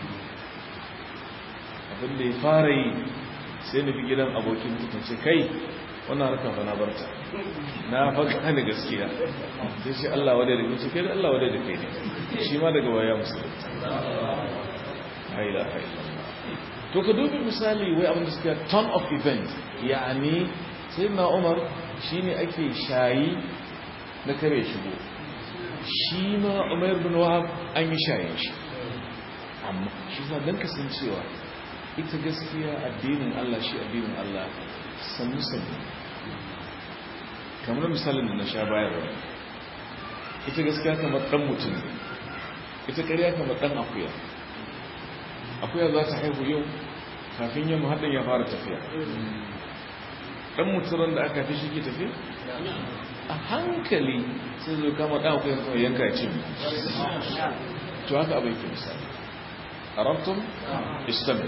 S1: abin da ya fara yi sai nufi gidan abokin mutum ce kai wannan harkar fa na barta na faga ne gaskiya sai ce Allah wadai da kai kai Allah wadai da kai ne shi ma daga waya musulunta haila haila to ka dubi misali wai abin da suka turn of event yani sayyidina Umar shine ake shayi na kare shigo shi ma Umair bin Wahab an yi shayen shi amma shi za don kasancewa ita gaskiya addinin Allah shi addinin Allah sannu sannu kamar misalin da na sha bayarwa ita gaskiya kamar ɗan mutum ita ƙarya kamar ɗan akuya akuya za ta haihu yau kafin yamma haɗin ya fara tafiya ɗan mutumin da aka fi shi ke tafiya a hankali sai zo kama ɗan akuya kuma yanka ce to haka abin ke misali a rabtun islamin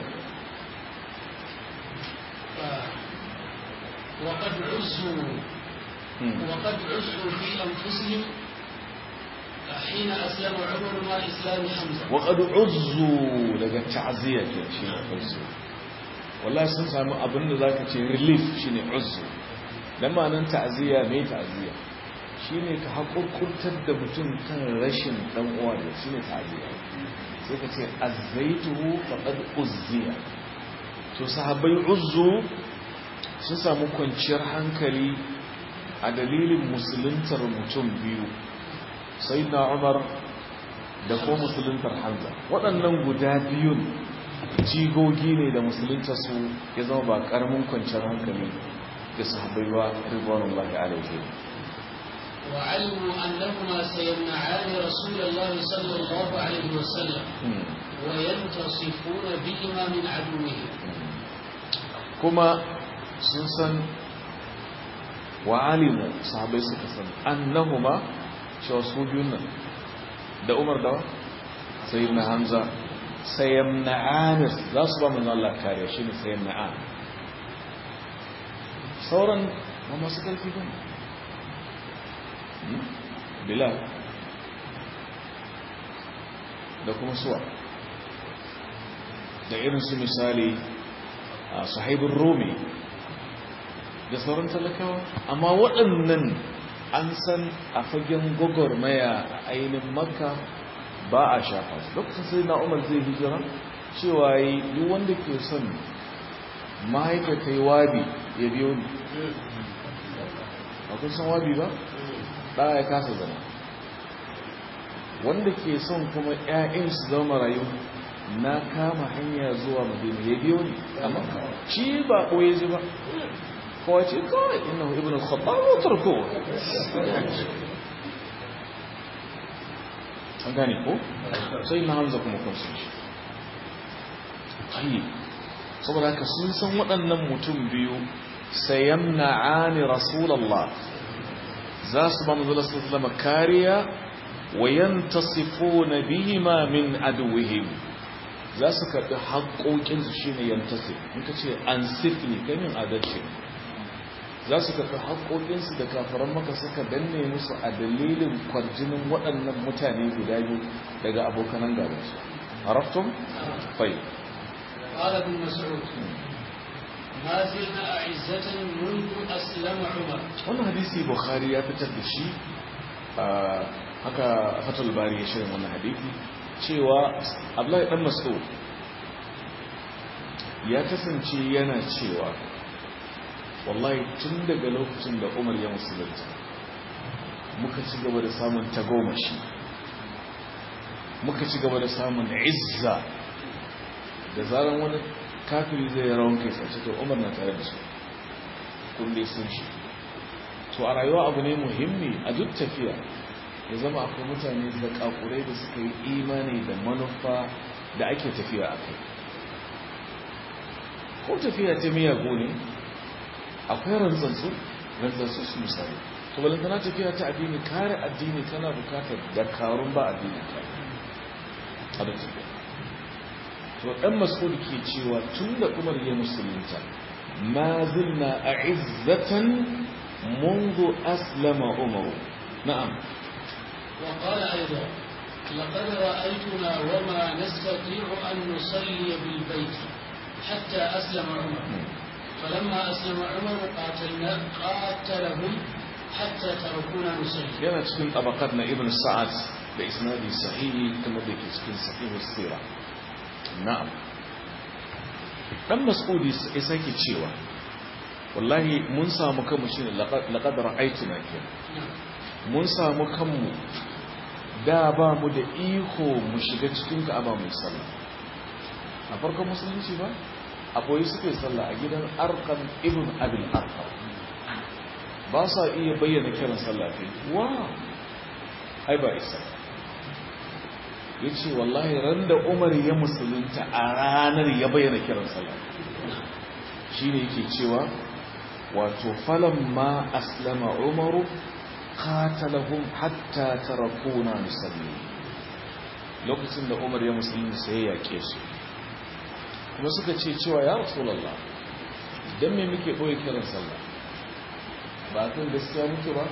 S2: وقد عزوا في أنفسهم حين أسلم عمر مع إسلام حمزة
S1: وقد عزوا لقد تعزية شيء عزوا والله سنسى أظن ذاك شيء ريليف شيء عزوا لما أن تعزية مي تعزية شيء كحقور كرتد بتون كان رشن دم واجد شيء تعزية سيكتير أزيته فقد أزية to sahabbai uzzu sun samu kwanciyar hankali a dalilin musuluntar mutum biyu sayyidina Umar da kuma musuluntar Hamza waɗannan guda biyun jigogi ne da musuluntar su ya zama ba ƙaramin kwanciyar hankali da sahabbai ba ridwanullahi alaihim
S2: وعلموا أنهما سيمنعان رسول الله صلى الله عليه وسلم وينتصفون بهما من عدوهم
S1: كما سنسن وعلموا صحابي سكسن أنهما شوصوجون da Umar da sayyidina Hamza sayamna'an za su ba manzo Allah kariya shine sayamna'an sauran ba masu karfi ba Bilal da kuma suwa da irin su misali Suhaibur Rumi da sauran talakawa amma waɗannan an san a fagen gwagwarmaya a ainihin Makka ba a shafa su lokacin sai na Umar zai hijira cewa yi duk wanda ke son mahaifata yi wabi ya biyo ni a kun san wabi ba? ɗaya ya kasa zama wanda ke son kuma 'ya'yan su zama rayu na kama hanya zuwa madina ya biyo ni amma shi ba ɓoye ji ba kawai ce kawai ina ibn al-khattab wa turku an gane ko sai na Hamza kuma kun san shi saboda haka sun san waɗannan mutum biyu sayamna'ani rasulullah za su ba manzo sallallahu alaihi kariya wa yantasifuna bihima min aduwwihim za su karɓi haƙoƙin su shine yantasif in kace ansifni kamin adalci za su karɓi haƙoƙin su da kafaran maka suka danne musu a dalilin kwarjinin waɗannan mutane guda biyu daga abokanan gaban su araftum tayyib
S2: qala ibn mas'ud ما زلنا أعزة منذ أسلم عمر
S1: wannan hadisi Bukhari ya fitar da shi haka Fathul Bari ya shirin wannan hadisi cewa Abdullahi dan Mas'ud ya kasance yana cewa wallahi tun daga lokacin da Umar ya musulunta muka ci gaba da samun tagomashi muka ci gaba da samun izza da zaran wani kafiri zai rawan kai sace to Umar na tare da su kulle sun shi to a rayuwa abu ne muhimmi a duk tafiya ya zama akwai mutane da kakurai da suka yi imani da manufa da ake tafiya a kai ko tafiya ta miyago ne akwai rantsantsu su misali to balantana tafiya ta addini kare addini kana bukatar dakarun ba addini kare a duk tafiya to dan Mas'ud ke cewa tunda Umar ya musulunta ma zilna a'izzatan منذ أسلم عمر نعم
S2: وقال أيضا لقد رأيتنا وما نستطيع أن نصلي بالبيت حتى أسلم عمر فلما أسلم عمر قاتلهم حتى تركونا نصلي
S1: yana cikin tabaqat na Ibn Sa'ad da isnadi sahihi kamar da ke cikin sahih as-sirah na'am dan Mas'udi sai sake cewa wallahi mun samu kanmu shine laqad ra'aytuna ke mun samu kanmu da ba mu da iko mu shiga cikin Ka'aba mu sallah a farkon musulunci ba akwai suke sallah a gidan Arqam ibn Abil Arqam ba sa iya bayyana kiran sallah kai wow ai ba isa yace wallahi ran da Umar ya musulunta a ranar ya bayyana kiran sallah shine yake cewa wato falamma aslama Umaru qatalahum hatta tarakuna nusalli lokacin da Umar ya musulunta sai ya yake su kuma suka ce cewa ya rasulullah dan me muke boye kiran sallah ba kan gaskiya muke ba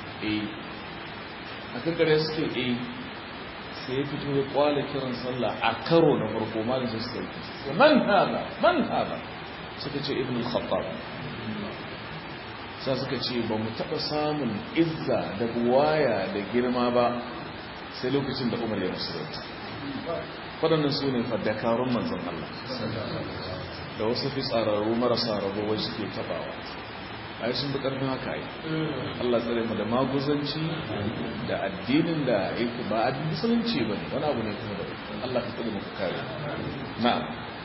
S1: akan gare suke sai fito ya kwala kiran sallah a karo na farko malin sai suka yi man hada suka ce ibn al-khattab sai suka ce ba mu taɓa samun izza da buwaya da girma ba sai lokacin da Umar ya musulunta waɗannan su ne faddakarun manzon Allah da wasu fitsararru marasa rabo wai suke tabawa ai sun bi karfin haka yi Allah tsare mu da maguzanci da addinin da yake ba addinin musulunci bane wani abu ne kuma da Allah ka tsare mu ka kare na'am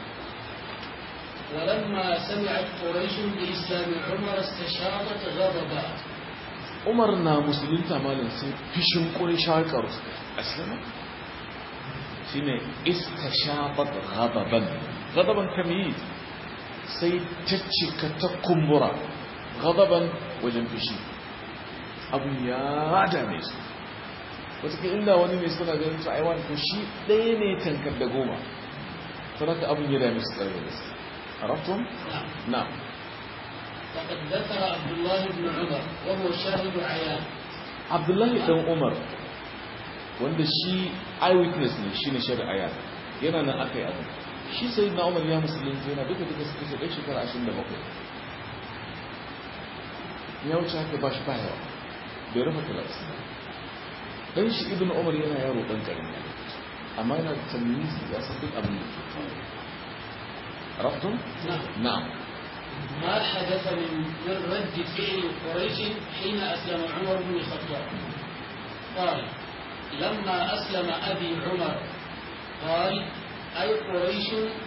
S2: ولما سمعت قريش بإسلام عمر استشاطت غضبا
S1: عمر نا musulunta malam sai fishin Qurayshawa karu aslama shine istashabat ghadaban kamiyyi sai ta cika ta kumbura ghadaban wajen fishi abun ya dame su wata inda wani ne suna ganin su aiwa ko shi ɗaya ne tankar da goma saboda abun ya dame su karbe su عرفتم؟ نعم
S2: وقد ذكر عبد الله بن عمر وهو شاهد عيان
S1: عبد الله بن عمر wanda shi eyewitness ne shine shari'a yana nan akai abu shi sayyidina Umar ya musulunci yana duka suka ce shekara 27 ya wuce haka ba shi bayawa bai rufe kilas dan shi ibn Umar yana yaro dan karami amma yana da tamyiz ya san duk abin da ke faru عرفتم؟ نعم
S2: ما حدث من رد فعل قريش حين أسلم عمر بن الخطاب قال لما أسلم أبي عمر قال أي قريش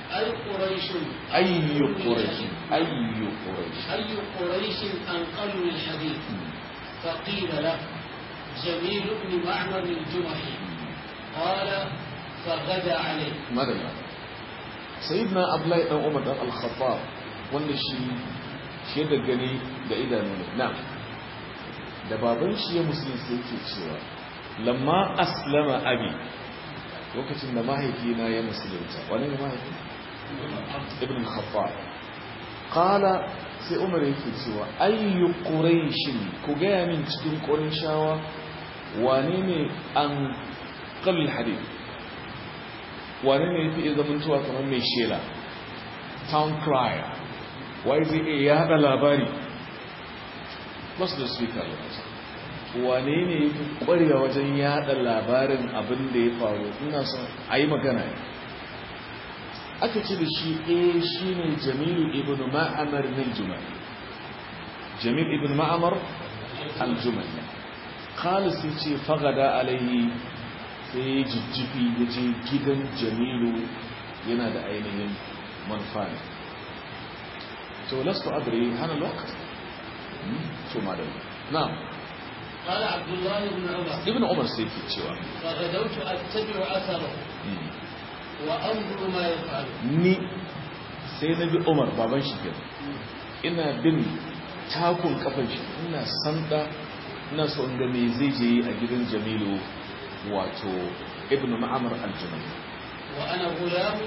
S2: أنقلوا الحديث فقيل له جميل بن معمر الجمحي قال فغدا عليه
S1: ماذا sayyidina Abdullahi dan Umar dan Al-Khattab wanda shi da gani da idanu ne na da baban shi ya musulunci sai yake cewa lamma aslama abi lokacin da mahaifina ya musulunta wani ne mahaifi ibn al-Khattab qala sai Umar yake cewa ayyu quraish ku ga min cikin qurayshawa wane ne an qal hadith wane ne fi zamantowa kamar mai shela town crier wai zai iya yada labari masu da speaker wane ne ya fi kwarewa wajen yada labarin abin da ya faru ina son a yi magana ne aka ce da shi shi ne jamilu ibn ma'amar al-jumali jamil ibn ma'amar al-jumali khalisi ce fagada alaihi sai jijjifi ya je gidan jamilu yana da ainihin manfa ne to lasu adri hana lokaci so madam na
S2: قال عبد الله بن عمر
S1: ابن عمر sai ke cewa
S2: فغدوت أتبع أثره وأنظر ما يفعل
S1: ni sai na bi Umar baban shi kenan ina bin takun kafan shi ina sanda ina so in ga me zai je a gidan Jamilu wato ibn Ma'mar al-Jumahi
S2: wa ana gulam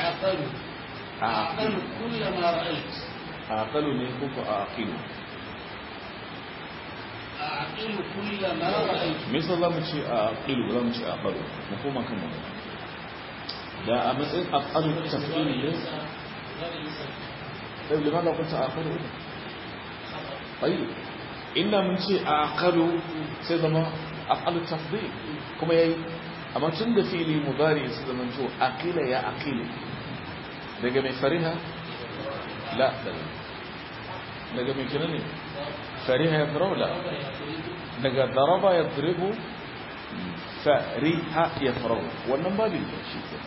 S2: a'qalu kull ma ra'ayt
S1: aqalu ne ko aqilu
S2: a'qilu kull ma ra'ayt
S1: me yasa zamu ce aqilu zamu ce aqalu mu koma kan mu da a matsayin aqalu tafsir ne طيب لماذا قلت aqalu طيب inda mun ce aqalu sai zama aqalu tafdil kuma yayi amma tun da fili mudari sai zama to aqila ya aqila daga mai fariha la daga mai kira ne fariha ya fara la daga daraba yadribu fariha yafrahu wannan babin da shi ke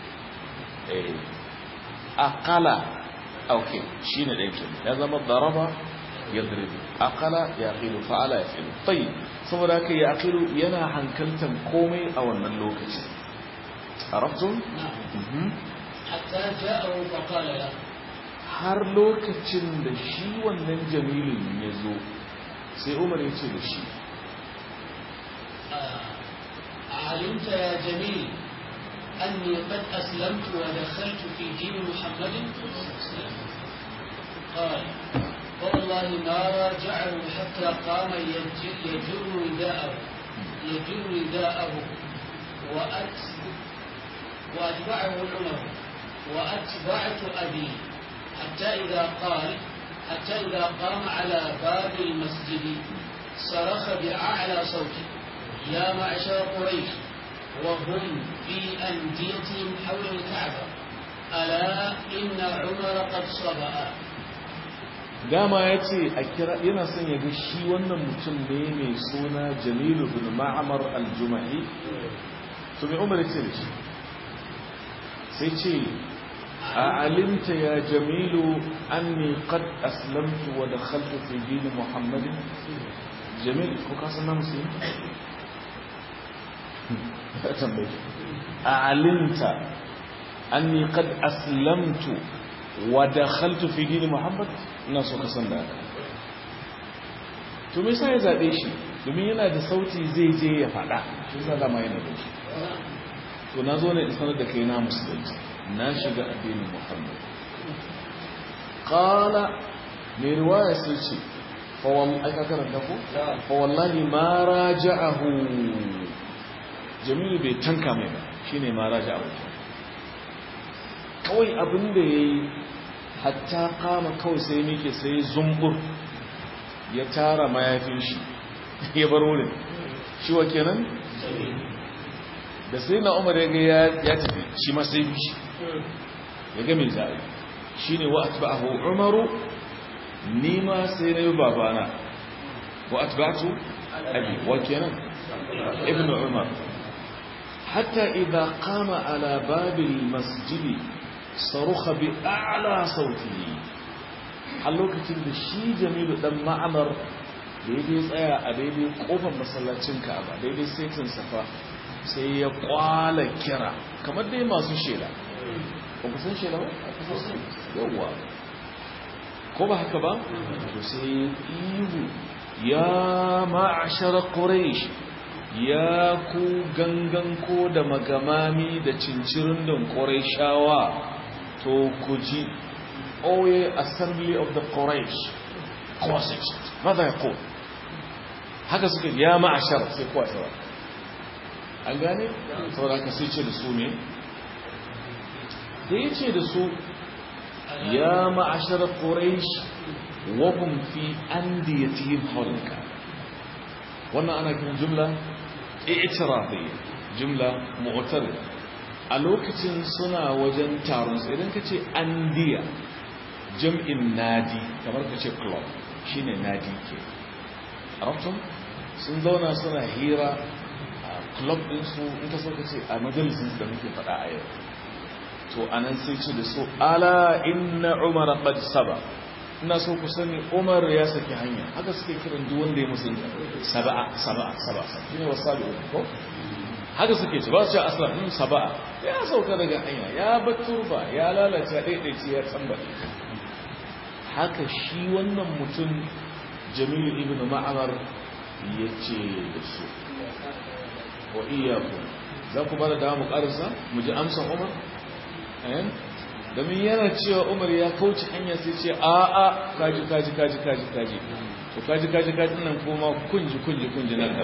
S1: aqala okay shine da yake ya zama daraba yadribu aqala yaqilu fa'ala yafilu tayyib saboda kai yaqilu yana hankaltan komai a wannan lokaci arabtum
S2: hatta ja'ahu fa qala la
S1: har lokacin da shi wannan jamilin ya zo sai Umar ya ce da shi
S2: علمت يا جميل أني قد أسلمت ودخلت في دين محمد قال والله ما راجعه حتى قام يجر رداءه وأتبعه عمر وأتبعت أبي حتى إذا قام على باب المسجد صرخ بأعلى صوته يا معشر قريش وهم في أنديتهم حول الكعبة ألا إن عمر قد صبأ
S1: dama ya ce a kira yana son ya ga shi wannan mutum ne mai suna Jamilu bin Ma'amar al-Jumahi to mai Umar ya ce da shi sai ce a alimta ya Jamilu anni qad aslamtu wa dakhaltu fi din Muhammadin Jamil ko ka san musulmi tambaye a alimta anni qad aslamtu wa dakhaltu fi din Muhammad ina so ka san da haka to me sai ya zabe shi domin yana da sauti zai je ya fada shi yasa da mai yana da shi to nazo ne in sanar da kai na musulunci na shiga addinin Muhammad qala mai riwaya sai ce fa wallahi aka karanta ko fa wallahi ma raja'ahu Jamilu bai tanka mai ba shine ma raja'ahu kawai abin da yayi hatta kama kawai sai mike sai zumbur ya tara mayafin shi ya bar wurin shi wa kenan da sai na Umar ya ga ya tafi shi ma sai bi ya ga me zai shine wa atba'ahu Umaru ni ma sai na yi babana wa atba'tu abi wa kenan ibn Umar hatta idha qama ala babil masjidi saruha bi a'la sautihi a lokacin da shi Jamilu dan Ma'amar daidai tsaya a daidai kofar masallacin Ka'aba daidai saitin safa sai ya kwala kira kamar dai masu shela ba ku san shela ba yawa ko ba haka ba to sai ihu ya ma'ashara quraish ya ku gangan ko da magamami da cincirin don qurayshawa to ku ji oye assembly of the Quraysh Quraysh ماذا يقول haka suka ya ma'ashar sai kuwa tawa an gane saboda ka sai ce da su ne da ya ce da su ya ma'ashar Quraysh wa hum fi andiyatihim hawlaka wannan ana kiran jumla i'tiradiyya jumla mu'tarida a lokacin suna wajen taron su idan ka ce andiya jam'in nadi kamar ka ce club shine nadi ke arabtun sun zauna suna hira a club ɗinsu in ka so ka ce a majalisun da muke faɗa a yau to anan sai ce da su ala inna umar qad saba ina so ku sani umar ya saki hanya haka suke kiran duk wanda ya musulunta saba'a shine wasabi ko haka suke ce ba su ce aslan saba'a ya sauka daga hanya ya bar turba ya lalata daidaici ya tambale haka shi wannan mutum Jamilu ibn Ma'amar ya ce da su wa iyyakum za ku bada da mu karsa mu ji amsan Umar domin yana cewa Umar ya kauce hanya sai ce a kaji to kaji nan kuma kunji nan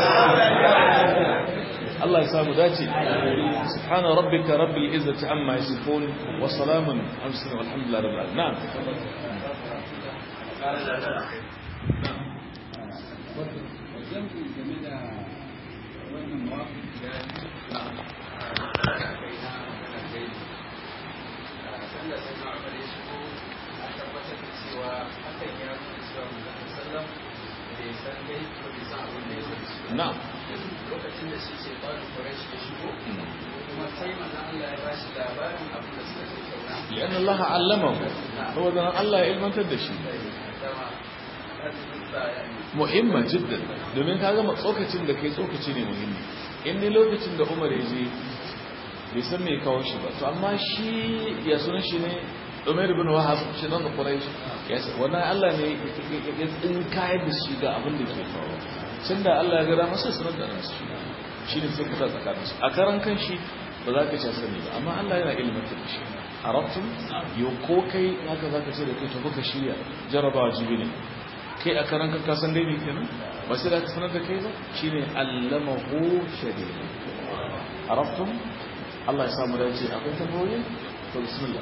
S1: Allah ya samu dace subhana rabbika rabbil izzati amma yasifun wa salamun amsin walhamdulillahi rabbil alamin na'am
S3: da sai na Umar ya shigo a tabbatar da cewa hakan ya nuna cewa Muhammad sallam da ya dan dai ko bisa abin da yake
S1: na
S3: lokacin da shi ce ba Quraysh ya shigo kuma sai manzon Allah ya ba shi labarin abin da suka tattauna
S1: lian Allah allamahu saboda Allah ya ilmantar da shi muhimman jiddan domin ka gama tsokacin da kai tsokaci ne muhimmi in ne lokacin da Umar ya je bai san me kawo shi ba to amma shi ya sunan shi ne Umar ibn Wahab shi dan Quraysh yes wannan Allah ne ya tsinka da shi ga abin da ke faruwa tunda Allah ya ga masa sanar da nasu shi ne sai ka tsakanin su a karan kan shi ba za ka ci sani ba amma Allah yana ilmantar da shi arabtum yo ko kai haka zaka ce da kai to baka shirya jarabawa jibi ne kai a karan kan kasan dai ne kenan ba sai da ka sanar da kai ba shine allamahu shadid arabtum Allah ya samu dace akwai tambayoyi to bismillah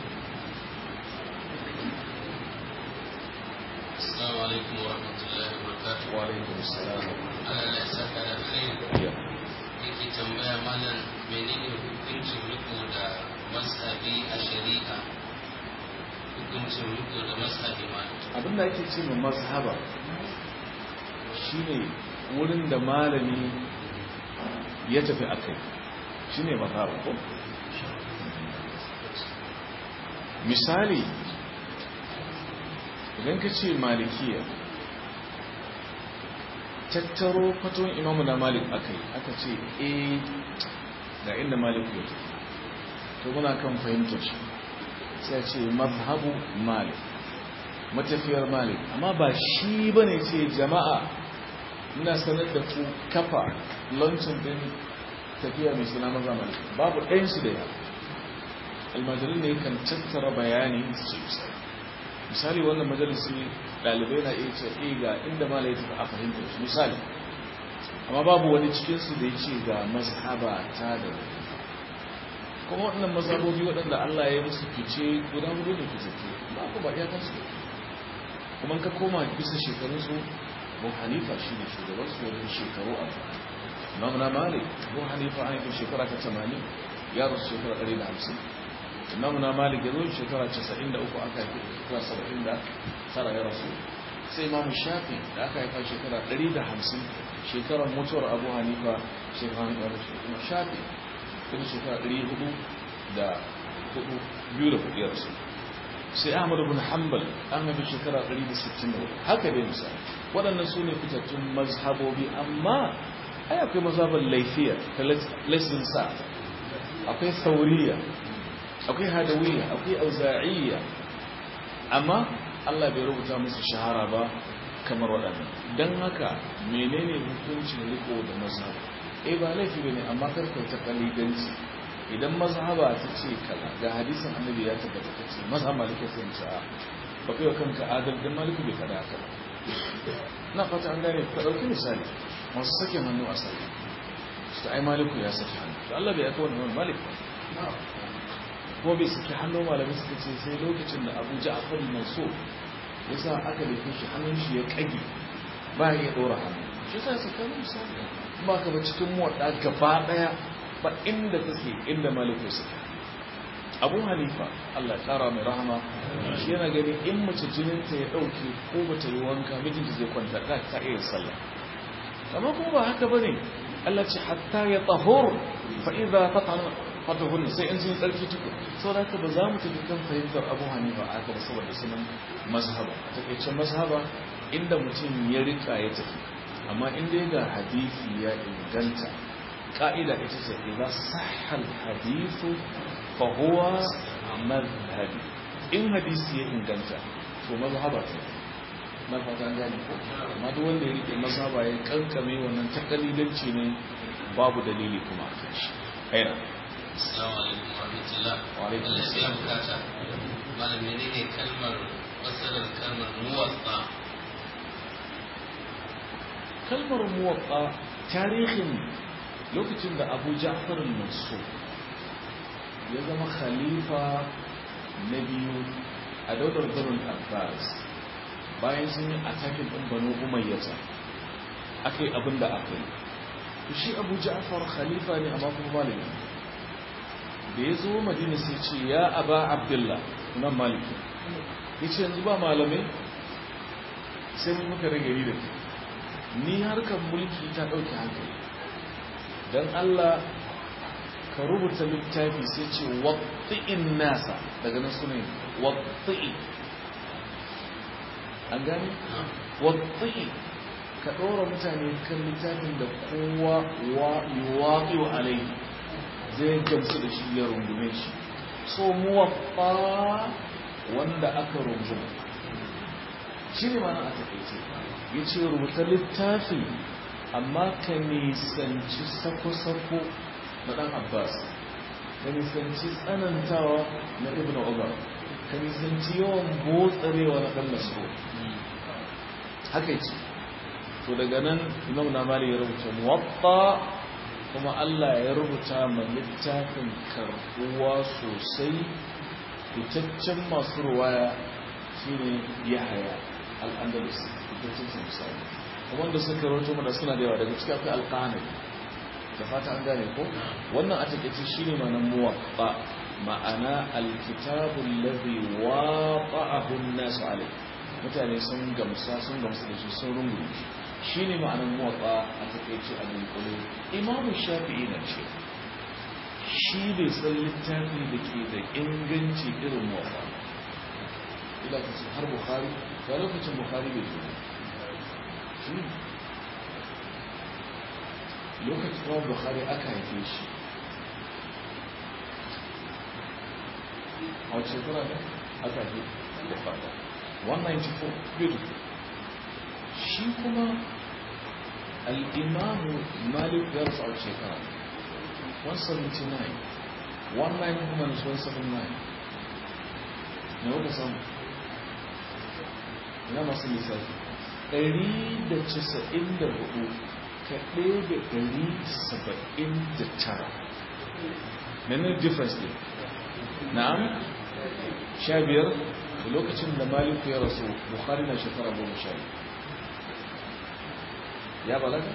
S4: assalamu alaikum wa rahmatullahi wa barakatuh
S1: wa alaikum assalam
S4: Allah ya saka da khair yake tambaya malam menene hukuncin riko da mazhabi a shari'a hukuncin riko da mazhabi ma
S1: abinda ake ce ma mazhaba shine wurin da malami ya tafi akai shine mazhaba ko misali idan ka ce malikiya tattaro faton imamu na malik akai aka ce ga inda malik ya tafi to muna kan fahimtar shi sai ce mazhabu malik matafiyar malik amma ba shi bane ce jama'a muna sanar da ku kafa launching din tafiya mai suna maza malik babu ɗayansu da ya almajirin ne kan tattara bayani su ce misali wannan majalisi ɗalibai na iya ce ga inda mala ya tafi a fahimtar shi misali amma babu wani cikinsu da ya ce ga mazhaba ta da kuma waɗannan mazhabobi waɗanda Allah ya musu fice guda hudu da fitattu ba ku ba iya kansu kuma ka koma bisa shekarunsu Abu Hanifa shi ne shugabansu wajen shekaru a Imam na Malik Abu Hanifa an yi shekara ta 80 ya rasu shekara 150 Imam na Malik ya zo shekara 93 aka yi shekara 79 ya rasu sai Imam Shafi da aka haifa shekara 150 shekarar mutuwar Abu Hanifa shekara Shafi kuma shekara 404 ya rasu sai Ahmad ibn Hanbal an haifi shekara 164 haka dai misali waɗannan su ne fitattun mazhabobi amma ai akwai mazhabar laifiya ta laisin sa akwai sauriya akwai hadawiyya akwai auza'iyya amma Allah bai rubuta musu shahara ba kamar waɗannan don haka menene hukuncin riko da mazhab ba laifi bane amma karka ta kalidanci idan mazhaba ta ce kaza ga hadisin annabi ya tabbata ta ce mazhab maliki sai ce a ba kai kanka adal dan maliki bai kada haka ba na fata an gane ka dauki misali masu sake hannu a sai su ai maliku ya saki hannu to Allah bai aka wannan malik ba ko bai saki hannu malami suka ce sai lokacin da Abu Ja'far al-Mansur yasa aka dake shi hannun shi ya kage ba ya dora hannu shi sai suka misali ba ka ba cikin muwadda gaba daya ba inda take inda maliku suke Abu Hanifa Allah tsara mai rahama shi yana gani in mace jininta ya dauke ko bata yi wanka mijinta zai kwanta da ta iya sallah amma kuma ba haka bane Allah ce hatta ya tahur fa idza fatahun sai in sun tsarki tuku saboda haka ba za mu tafi kan fahimtar Abu Hanifa aka ba saboda sunan mazhaba take mazhaba inda mutum ya rika ya tafi amma inda ga hadisi ya inganta ka'ida ita ce idan sahal hadithu fa huwa madhhabi in hadisi ya inganta to mazhaba ce na fata gani ko amma duk wanda ya rike mazhaba ya kankame wannan takalidanci ne babu dalili kuma a shi aina
S4: assalamu alaikum wa rahmatullah
S1: wa alaikum assalam
S4: bukata malam menene kalmar wasalar kalmar muwatta
S1: kalmar muwatta tarihin lokacin da Abu Ja'far al-Mansur ya zama khalifa na biyu a daular Banu Abbas bayan sun yi attacking din Banu Umayyah akai abinda akai shi Abu Ja'far khalifa ne amma kuma malami da ya zo Madina sai ce ya Aba Abdullah nan maliki yace yanzu ba malamai sai mun muka rage ni da ni harkar mulki ta ɗauki hankali don Allah ka rubuta littafi sai ce watti'in nasa daga nan suna yin watti'i an gani? watti'i ka ɗora mutane kan littafin da kowa waƙi wa alai zai gamsu da shi ya rungume shi so muwaffa wanda aka rungume shi ne mana a taƙaice ya ce rubuta littafi amma ka nisanci sako-sako na ɗan abbas ka nisanci tsanantawa na ibn umar ka nisanci yawan botsarewa na ɗan masu haka ce to daga nan imam na mali ya rubuta muwatta kuma Allah ya rubuta ma littafin karbuwa sosai fitaccen masu ruwaya shine Yahaya al-Andalus fitaccen sa misali wanda suka rawaito mana suna da yawa daga cikin akwai al-Qanabi da fata an gane ko wannan a takeice shine ma'anar muwatta ma'ana al-kitabu alladhi waqa'ahu an-nas alayhi mutane sun gamsu da shi sun rungume shi ne ma'anar muwatsa a takaice a dunkule imamu shafi'i na ce shi bai san littafi da ke da inganci irin muwatsa ila ka ce har bukhari ga lokacin bukhari bai zo shi lokacin kuma bukhari aka haife shi a wace shekara ne aka haife bukhari 194 beautiful shi kuma al'imamu malik ya rasu a shekara 179 179 na wata samu na masu lissafi 194 kaɗe da 179 many difference ne na'am 15 da lokacin da maliku ya rasu bukhari na shekara 10 ya balaga?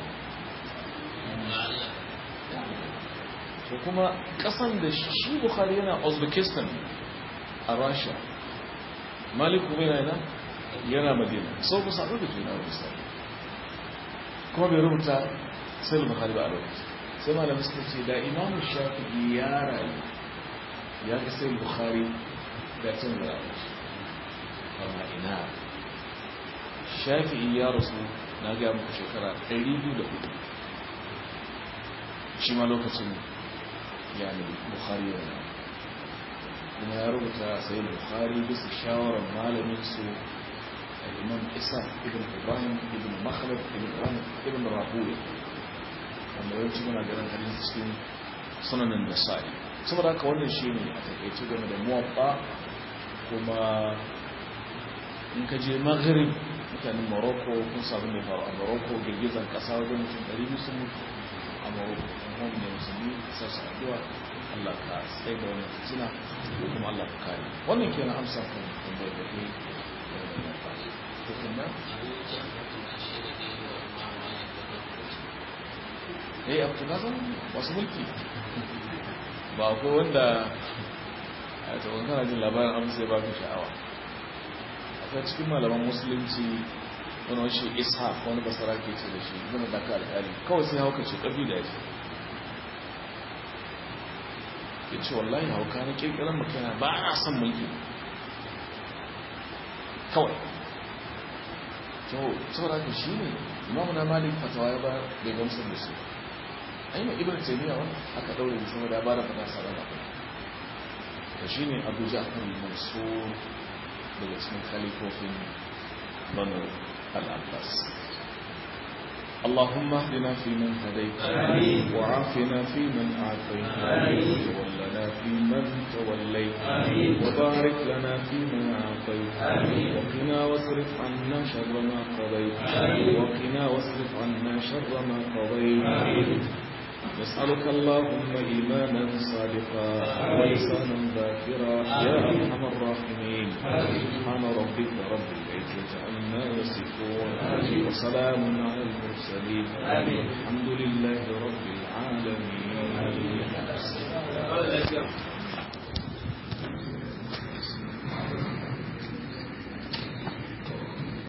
S1: to kuma kasan da shi bukhari yana uzbekistan a russia maliku yana madina sau ku sa'adu da juna misali kuma bai rubuta sai bukhari ba a lokaci sai malamin suka ce da imamu shafi'i ya rayu ya ga sai bukhari da can da amma ina shafi'i ya rasu na gaya muku shekara 204 shi ma lokacin yani bukhari yana kuma ya rubuta sai bukhari bisa shawarar malamin su imam isa ibn ibrahim ibn makhlad ibn rahuya wanda yawanci muna ganin hadin cikin sunanin nasa'i saboda haka wannan shi ne a takaice game da muwaffa kuma in ka je maghrib mutanen morocco kun samu mai faru a morocco girgizar kasa wajen mutum 200 sun mutu a morocco kun hau ne musulmi sassa addu'a allah ka tsaye da wannan fitina ko kuma allah ka kare wannan kenan amsa kan tambayar da ke tukunna abu na zan wasu mulki ba ko wanda a tawon kana jin labarin amsa ya ba ka sha'awa ta cikin malaman musulunci wani washe isa wani basara ke ce da shi zama daga alƙali kawai sai hauka ce ƙarfi da yake ya ce wallahi hauka na ƙirƙirar makana ba a son mulki kawai saboda haka shi ne imamu na malik fatawa ya ba bai gamsar da su an yi ma ibn taymiya wani aka ɗaure da saboda ya ba da fata sarara da shi ne abu ja'far mansur daga cikin khalifofin banu al-abbas اللهم اهدنا فيمن هديت وعافنا فيمن عافيت وتولنا فيمن توليت وبارك لنا فيما اعطيت وقنا واصرف عنا شر ما قضيت وقنا واصرف عنا شر ما قضيت نسألك اللهم إيمانا صادقا ولسانا ذاكرا يا أرحم الراحمين سبحان ربك رب العزة عما يصفون وسلام على المرسلين الحمد لله.